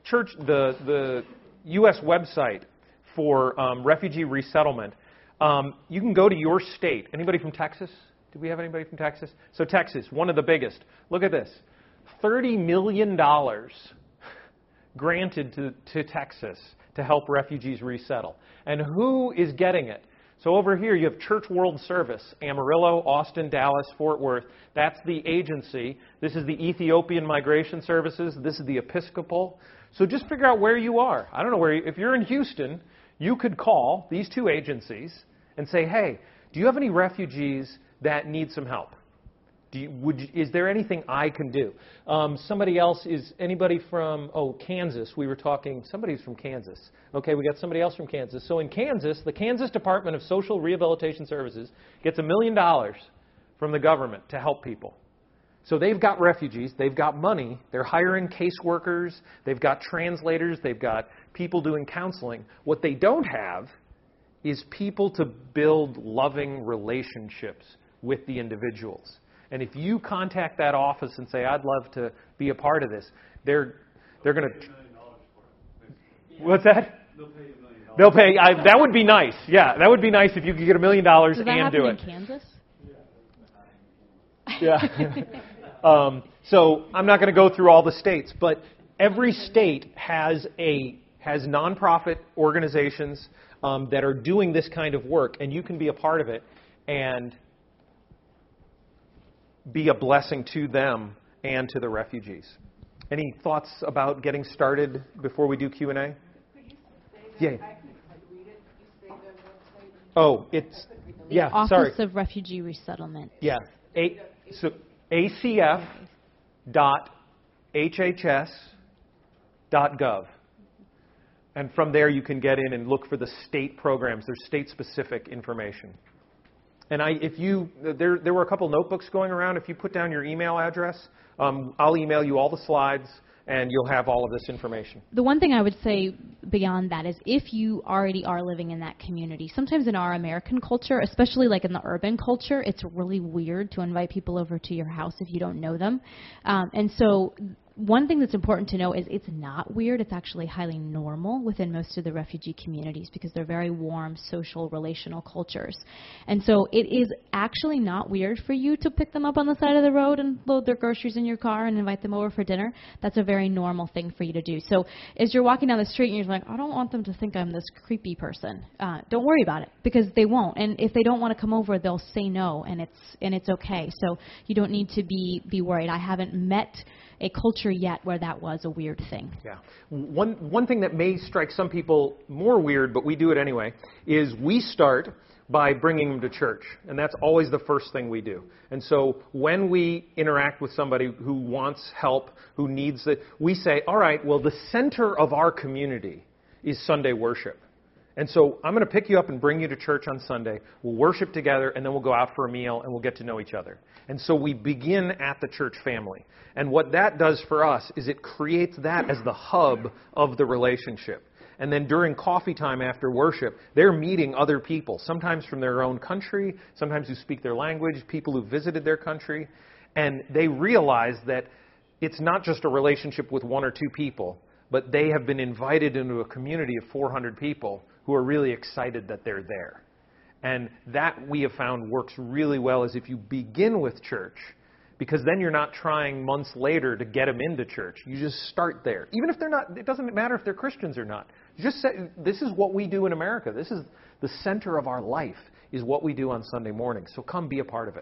church, the the U S website for um, refugee resettlement, um, you can go to your state. Anybody from Texas? Do we have anybody from Texas? So Texas, one of the biggest. Look at this. thirty million dollars granted to, to Texas to help refugees resettle. And who is getting it? So over here you have Church World Service, Amarillo, Austin, Dallas, Fort Worth. That's the agency. This is the Ethiopian Migration Services. This is the Episcopal. So just figure out where you are. I don't know where you, if you're in Houston, you could call these two agencies and say, hey, do you have any refugees that need some help? Do you, would you, is there anything I can do? Um, somebody else, is anybody from, oh, Kansas? We were talking, somebody's from Kansas. Okay, we got somebody else from Kansas. So in Kansas, the Kansas Department of Social Rehabilitation Services gets a million dollars from the government to help people. So they've got refugees, they've got money, they're hiring caseworkers, they've got translators, they've got people doing counseling. What they don't have is people to build loving relationships with the individuals. And if you contact that office and say, I'd love to be a part of this, they're they're going to... What's that? They'll pay you a million dollars. They'll pay... I, that would be nice. Yeah, that would be nice if you could get a million dollars Does that and happen do in it. Kansas? Yeah. um, so I'm not going to go through all the states, but every state has a has nonprofit organizations um, that are doing this kind of work, and you can be a part of it and be a blessing to them and to the refugees. Any thoughts about getting started before we do Q and A? Could you say that? Yeah. I can read it. You say the website. Oh, it's yeah. Office Sorry. of Refugee Resettlement. Yeah. A, so A C F dot H H S dot gov. And from there you can get in and look for the state programs. There's state-specific information. And I, if you, there, there were a couple notebooks going around. If you put down your email address, um, I'll email you all the slides, and you'll have all of this information. The one thing I would say beyond that is if you already are living in that community, sometimes in our American culture, especially like in the urban culture, it's really weird to invite people over to your house if you don't know them. Um, and so one thing that's important to know is it's not weird. It's actually highly normal within most of the refugee communities because they're very warm, social, relational cultures. And so it is actually not weird for you to pick them up on the side of the road and load their groceries in your car and invite them over for dinner. That's a very normal thing for you to do. So as you're walking down the street and you're like, I don't want them to think I'm this creepy person, uh, don't worry about it because they won't. And if they don't want to come over, they'll say no, and it's and it's okay. So you don't need to be, be worried. I haven't met a culture yet where that was a weird thing. Yeah. One, one thing that may strike some people more weird, but we do it anyway, is we start by bringing them to church. And that's always the first thing we do. And so when we interact with somebody who wants help, who needs it, we say, all right, well, the center of our community is Sunday worship. And so I'm going to pick you up and bring you to church on Sunday. We'll worship together, and then we'll go out for a meal, and we'll get to know each other. And so we begin at the church family. And what that does for us is it creates that as the hub of the relationship. And then during coffee time after worship, they're meeting other people, sometimes from their own country, sometimes who speak their language, people who visited their country. And they realize that it's not just a relationship with one or two people, but they have been invited into a community of four hundred people who are really excited that they're there. And that, we have found, works really well is if you begin with church, because then you're not trying months later to get them into church. You just start there. Even if they're not, it doesn't matter if they're Christians or not. You just say, this is what we do in America. This is the center of our life, is what we do on Sunday morning. So come be a part of it.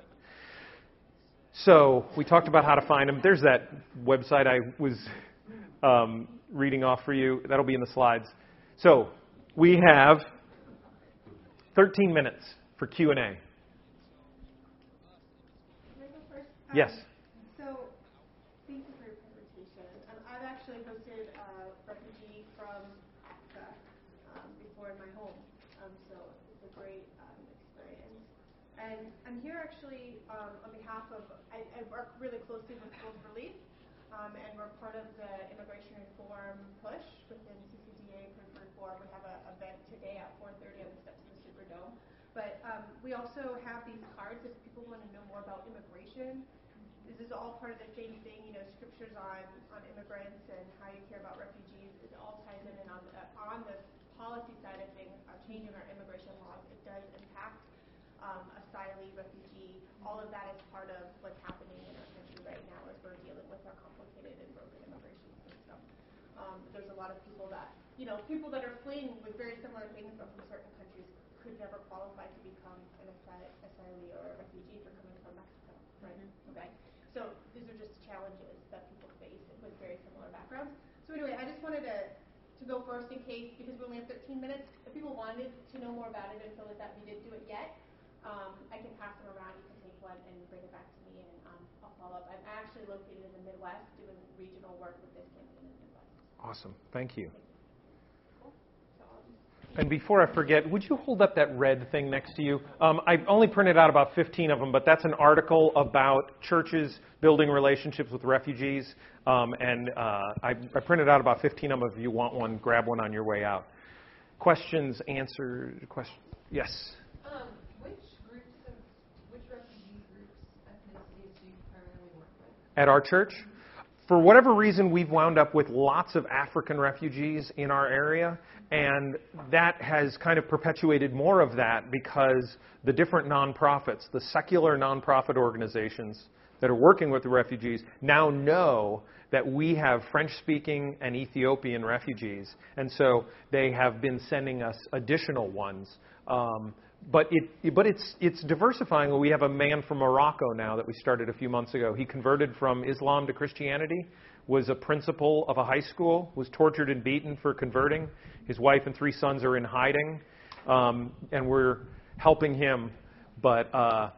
So we talked about how to find them. There's that website I was um, reading off for you. That'll be in the slides. So we have thirteen minutes for Q and A. Can I go first? Yes. So, thank you for your presentation. Um, I've actually hosted a refugee from Africa um, before in my home, um, so it's a great um, experience. And I'm here actually um, on behalf of, I, I work really closely with World Relief, um, and we're part of the immigration reform push within C C D A for Reform. We have an event today at four thirty on the steps of the Superdome. But um, we also have these cards if people want to know more about immigration. This is all part of the same thing, you know, scriptures on, on immigrants and how you care about refugees. changing our immigration laws, it does impact um, asylee, refugee. All of that is part of what's happening in our country right now as we're dealing with our complicated and broken immigration system. Um, there's a lot of people that, you know, people that are fleeing with very similar things but from certain countries could never qualify to become an asyl- asylee or a refugee if you're coming from Mexico, right? Mm-hmm. Okay. So these are just challenges that people face with very similar backgrounds. So anyway, I just wanted to, to go first in case, because we only have thirteen minutes, if people wanted to know more about it and feel like that we didn't do it yet, um, I can pass them around. You can take one and bring it back to me, and um, I'll follow up. I'm actually located in the Midwest doing regional work with this campaign in the Midwest. Awesome. Thank you. Cool. So I'll just And before I forget, would you hold up that red thing next to you? Um, I only printed out about fifteen of them, but that's an article about churches building relationships with refugees. Um, and uh, I, I printed out about fifteen of them. If you want one, grab one on your way out. Questions, answers, questions? Yes? Um, which groups of, which refugee groups, ethnicities do you primarily work with? At our church? For whatever reason, we've wound up with lots of African refugees in our area, and that has kind of perpetuated more of that because the different nonprofits, the secular nonprofit organizations that are working with the refugees now know that we have French-speaking and Ethiopian refugees, and so they have been sending us additional ones. Um, But it, but it's it's diversifying. We have a man from Morocco now that we started a few months ago. He converted from Islam to Christianity, was a principal of a high school, was tortured and beaten for converting. His wife and three sons are in hiding, um, and we're helping him. But uh,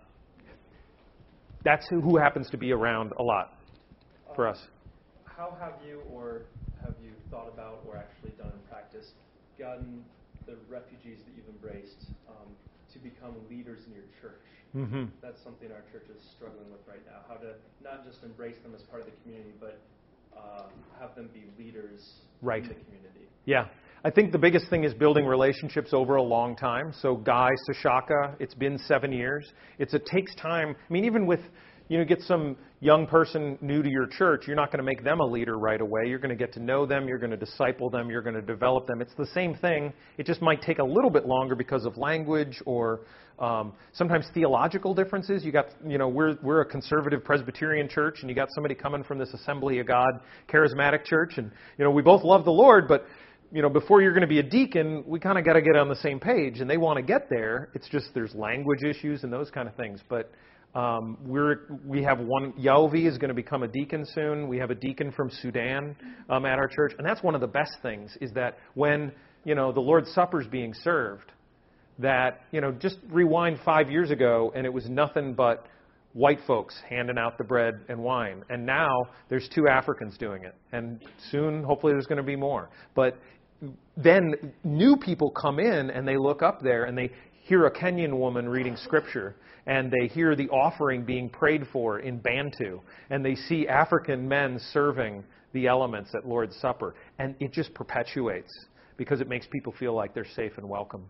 that's who, who happens to be around a lot for us. How have you, or have you thought about, or actually done in practice, gotten the refugees that you've embraced um, to become leaders in your church? Mm-hmm. That's something our church is struggling with right now. How to not just embrace them as part of the community, but uh, have them be leaders Right. in the community. Yeah. I think the biggest thing is building relationships over a long time. So Guy, Sashaka, it's been seven years. It's, it takes time. I mean, even with, you know, get some young person new to your church, you're not going to make them a leader right away. You're going to get to know them. You're going to disciple them. You're going to develop them. It's the same thing. It just might take a little bit longer because of language or um, sometimes theological differences. You got, you know, we're we're a conservative Presbyterian church, and you got somebody coming from this Assembly of God charismatic church, and you know, we both love the Lord, but you know, before you're going to be a deacon, we kind of got to get on the same page, and they want to get there. It's just there's language issues and those kind of things, but. Um, we're, we have one, Yaovi is going to become a deacon soon. We have a deacon from Sudan um, at our church. And that's one of the best things is that when, you know, the Lord's Supper is being served, that, you know, just rewind five years ago and it was nothing but white folks handing out the bread and wine. And now there's two Africans doing it. And soon, hopefully, there's going to be more. But then new people come in and they look up there and they hear a Kenyan woman reading scripture, and they hear the offering being prayed for in Bantu, and they see African men serving the elements at Lord's Supper, and it just perpetuates because it makes people feel like they're safe and welcome.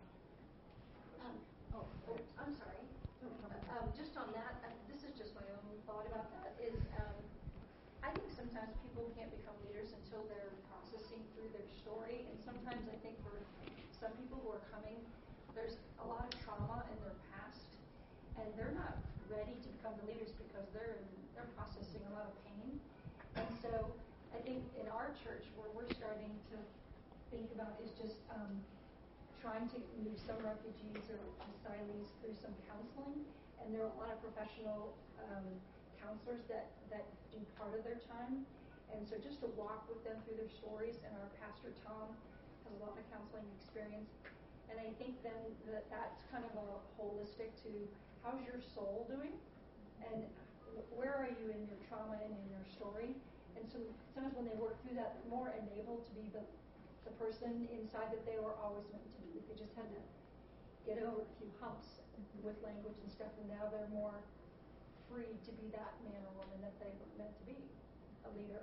Um, oh, oh, I'm sorry. Um, just on that, uh, this is just my own thought about that, is um, I think sometimes people can't become leaders until they're processing through their story, and sometimes I think for some people who are coming, there's a lot of trauma in their past, and they're not ready to become the leaders because they're they're processing a lot of pain. And so I think in our church, where we're starting to think about is just um, trying to move some refugees or asylees through some counseling, and there are a lot of professional um, counselors that, that do part of their time, and so just to walk with them through their stories, and our pastor Tom has a lot of counseling experience. And I think then that that's kind of a holistic to how's your soul doing, and where are you in your trauma and in your story. And so sometimes when they work through that, they're more enabled to be the, the person inside that they were always meant to be. They just had to get over a few humps with language and stuff, and now they're more free to be that man or woman that they were meant to be, a leader.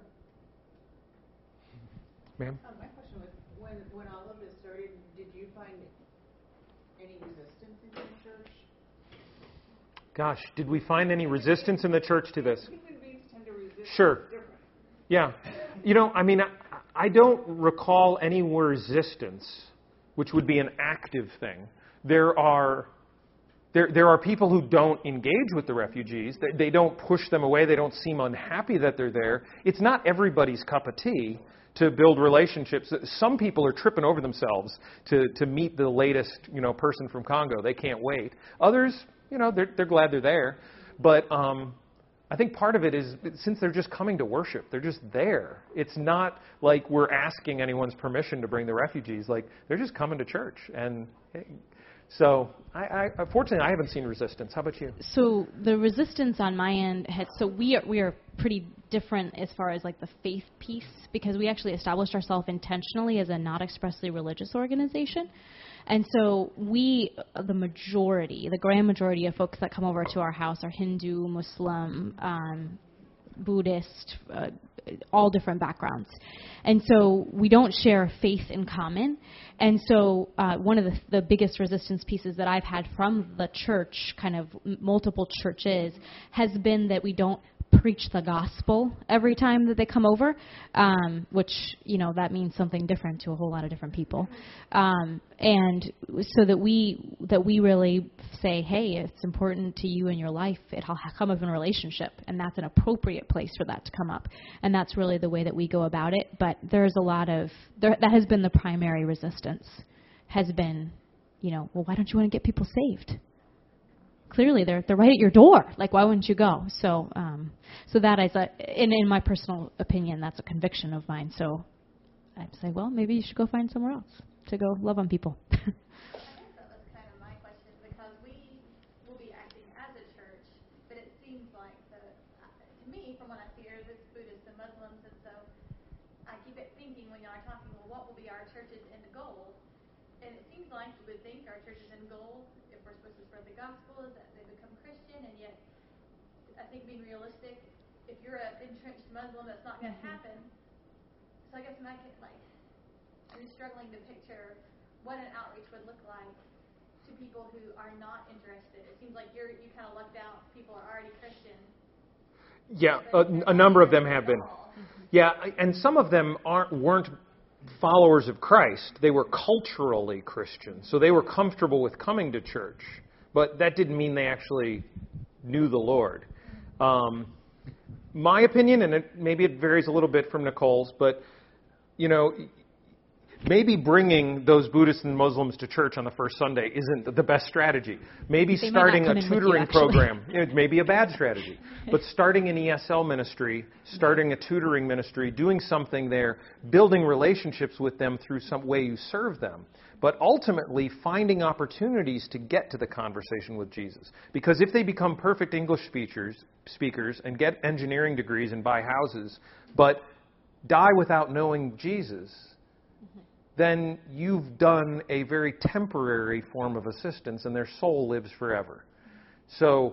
Ma'am? Um, my question was, when when all of this started, did you find any resistance in your church? Gosh, did we find any resistance in the church to this? Human beings tend to resist. Sure. It's different. Yeah. You know, I mean, I, I don't recall any resistance. which would be an active thing. There are there there are people who don't engage with the refugees. They, they don't push them away. They don't seem unhappy that they're there. It's not everybody's cup of tea to build relationships. Some people are tripping over themselves to, to meet the latest, you know, person from Congo. They can't wait. Others, you know, they're, they're glad they're there. But um, I think part of it is, since they're just coming to worship, they're just there. It's not like we're asking anyone's permission to bring the refugees. Like, they're just coming to church. And so, I, I, unfortunately, I haven't seen resistance. How about you? So the resistance on my end has, so we are, we are pretty different as far as like the faith piece, because we actually established ourselves intentionally as a not expressly religious organization. And so we, the majority, the grand majority of folks that come over to our house are Hindu, Muslim, um, Buddhist, uh, all different backgrounds. And so we don't share faith in common. And so uh, one of the, the biggest resistance pieces that I've had from the church, kind of m- multiple churches, has been that we don't preach the gospel every time that they come over, um, which, you know, that means something different to a whole lot of different people. Um, and so that we that we really say, hey, it's important to you in your life. It'll come up in a relationship, and that's an appropriate place for that to come up. And that's really the way that we go about it. But there's a lot of, there, that has been the primary resistance, has been, you know, well, why don't you want to get people saved? Clearly, they're they're right at your door. Like, why wouldn't you go? So, um, so that is a, in in my personal opinion, that's a conviction of mine. So, I'd say, well, maybe you should go find somewhere else to go love on people. I guess that was kind of my question, because we will be acting as a church, but it seems like the, to me, from what I see, there's Buddhists and Muslims, and so I keep it thinking when y'all are talking, well, what will be our church's end goal? And it seems like you would think our church's end goal, if we're supposed to spread the gospel, is that they become Christian, and yet I think being realistic, if you're an entrenched Muslim, that's not going to happen. So I guess my like, I'm just struggling to picture what an outreach would look like to people who are not interested. It seems like you're you kind of lucked out. People are already Christian. Yeah, a, a number of them have been. Yeah, and some of them aren't weren't followers of Christ. They were culturally Christian, so they were comfortable with coming to church, but that didn't mean they actually knew the Lord. Um, my opinion, and it, maybe it varies a little bit from Nicole's, but you know, maybe bringing those Buddhists and Muslims to church on the first Sunday isn't the best strategy. Maybe they starting a you, tutoring program, it may be a bad strategy. But starting an E S L ministry, starting a tutoring ministry, doing something there, building relationships with them through some way you serve them. But ultimately finding opportunities to get to the conversation with Jesus. Because if they become perfect English speakers, speakers and get engineering degrees and buy houses, but die without knowing Jesus, then you've done a very temporary form of assistance, and their soul lives forever. So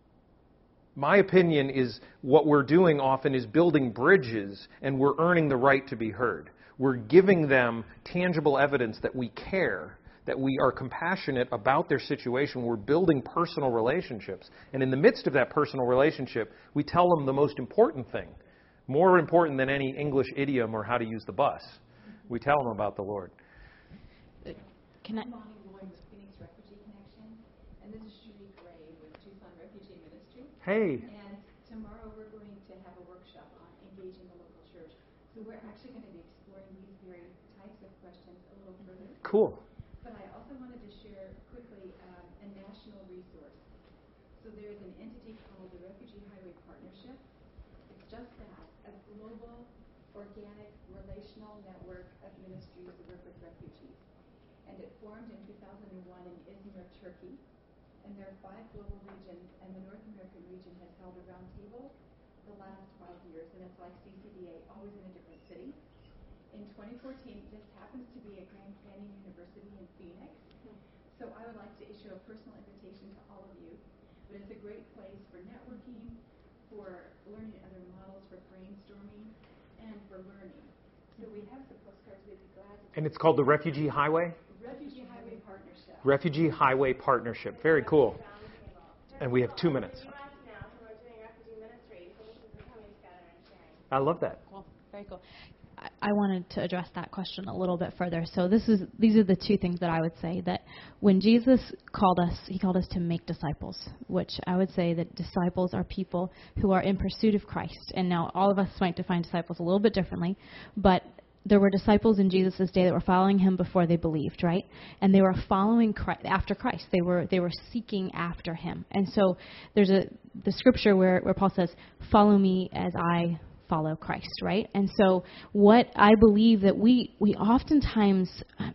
my opinion is what we're doing often is building bridges, and we're earning the right to be heard. We're giving them tangible evidence that we care, that we are compassionate about their situation. We're building personal relationships. And in the midst of that personal relationship, we tell them the most important thing, more important than any English idiom or how to use the bus. We tell them about the Lord. Can I? Bonnie Lloyd with Phoenix Refugee Connection, and this is Judy Gray with Tucson Refugee Ministry. Hey. And tomorrow we're going to have a workshop on engaging the local church. So we're actually going to be exploring these very types of questions a little further. Cool. But I also wanted to share quickly um, a national resource. So there's an entity called the Refugee Highway Partnership. It's just that, a global, organic, relational network of ministries that work with refugees. And it formed in two thousand one in Izmir, Turkey. And there are five global regions, and the North American region has held a round table the last five years. And it's like C C D A, always in a different city. In twenty fourteen, this happens to be at Grand Canyon University in Phoenix. So I would like to issue a personal invitation to all of you. But it's a great place for networking, for learning other models, for brainstorming, and for learning. So we have some postcards we'd be glad to. And it's called the Refugee Highway? Refugee Highway Partnership. Refugee Highway Partnership. Very cool. And we have two minutes. We're doing refugee ministry, so this is the coming together and sharing. I love that. Cool. Very cool. I, I wanted to address that question a little bit further. So this is these are the two things that I would say, that when Jesus called us, he called us to make disciples, which I would say that disciples are people who are in pursuit of Christ. And now all of us might define disciples a little bit differently, but there were disciples in Jesus' day that were following him before they believed, right? And they were following Christ, after Christ. They were they were seeking after him. And so there's a the scripture where, where Paul says, "Follow me as I follow Christ," right? And so what I believe that we we oftentimes, uh,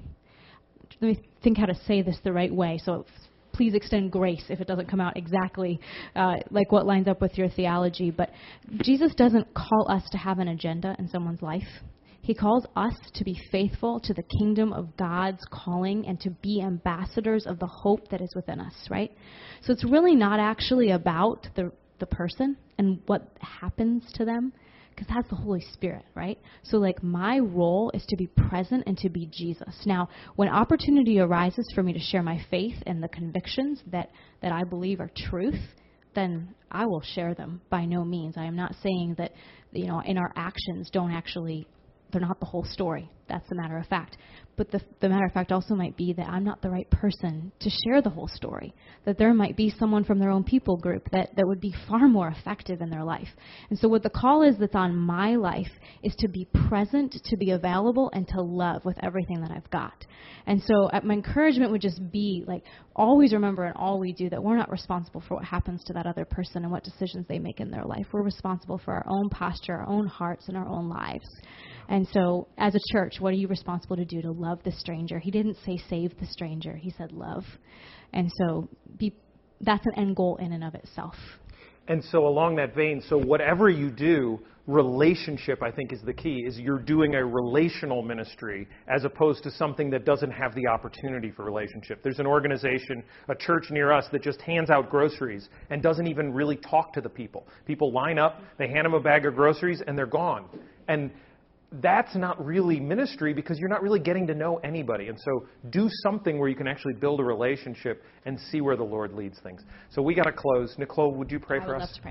let me think how to say this the right way, so please extend grace if it doesn't come out exactly uh, like what lines up with your theology, but Jesus doesn't call us to have an agenda in someone's life. He calls us to be faithful to the kingdom of God's calling and to be ambassadors of the hope that is within us, right? So it's really not actually about the the person and what happens to them, because that's the Holy Spirit, right? So like my role is to be present and to be Jesus. Now, when opportunity arises for me to share my faith and the convictions that, that I believe are truth, then I will share them by no means. I am not saying that, you know, in our actions don't actually, they're not the whole story. That's the matter of fact. But the, the matter of fact also might be that I'm not the right person to share the whole story, that there might be someone from their own people group that, that would be far more effective in their life. And so what the call is that's on my life is to be present, to be available, and to love with everything that I've got. And so uh, my encouragement would just be, like, always remember in all we do that we're not responsible for what happens to that other person and what decisions they make in their life. We're responsible for our own posture, our own hearts, and our own lives. And so as a church, what are you responsible to do? To love the stranger. He didn't say save the stranger. He said love. And so be, that's an end goal in and of itself. And so along that vein, so whatever you do, relationship, I think, is the key, is you're doing a relational ministry as opposed to something that doesn't have the opportunity for relationship. There's an organization, a church near us, that just hands out groceries and doesn't even really talk to the people. People line up, they hand them a bag of groceries, and they're gone. And that's not really ministry, because you're not really getting to know anybody. And so do something where you can actually build a relationship and see where the Lord leads things. So we got to close. Nicole, would you pray I for would us? love to pray.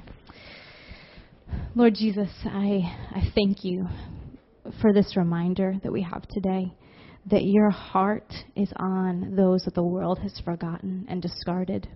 Lord Jesus, I, I thank you for this reminder that we have today, that your heart is on those that the world has forgotten and discarded.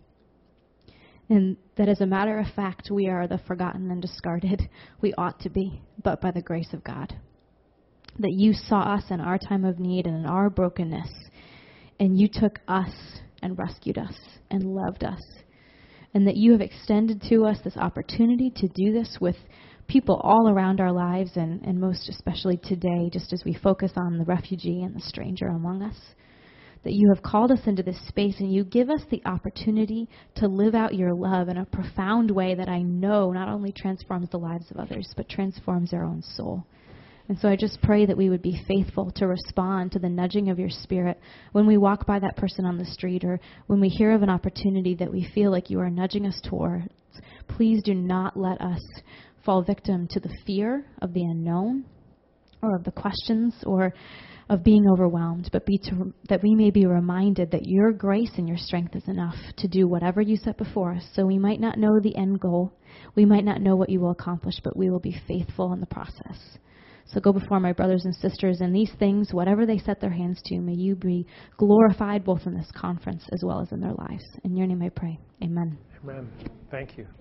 And that as a matter of fact, we are the forgotten and discarded. We ought to be, but by the grace of God. That you saw us in our time of need and in our brokenness, and you took us and rescued us and loved us. And that you have extended to us this opportunity to do this with people all around our lives, and, and most especially today, just as we focus on the refugee and the stranger among us. That you have called us into this space, and you give us the opportunity to live out your love in a profound way that I know not only transforms the lives of others, but transforms our own soul. And so I just pray that we would be faithful to respond to the nudging of your Spirit when we walk by that person on the street, or when we hear of an opportunity that we feel like you are nudging us towards. Please do not let us fall victim to the fear of the unknown, or of the questions, or of being overwhelmed, but be to, that we may be reminded that your grace and your strength is enough to do whatever you set before us. So we might not know the end goal, we might not know what you will accomplish, but we will be faithful in the process. So go before my brothers and sisters in these things, whatever they set their hands to, may you be glorified both in this conference as well as in their lives. In your name I pray. Amen. Amen. Thank you.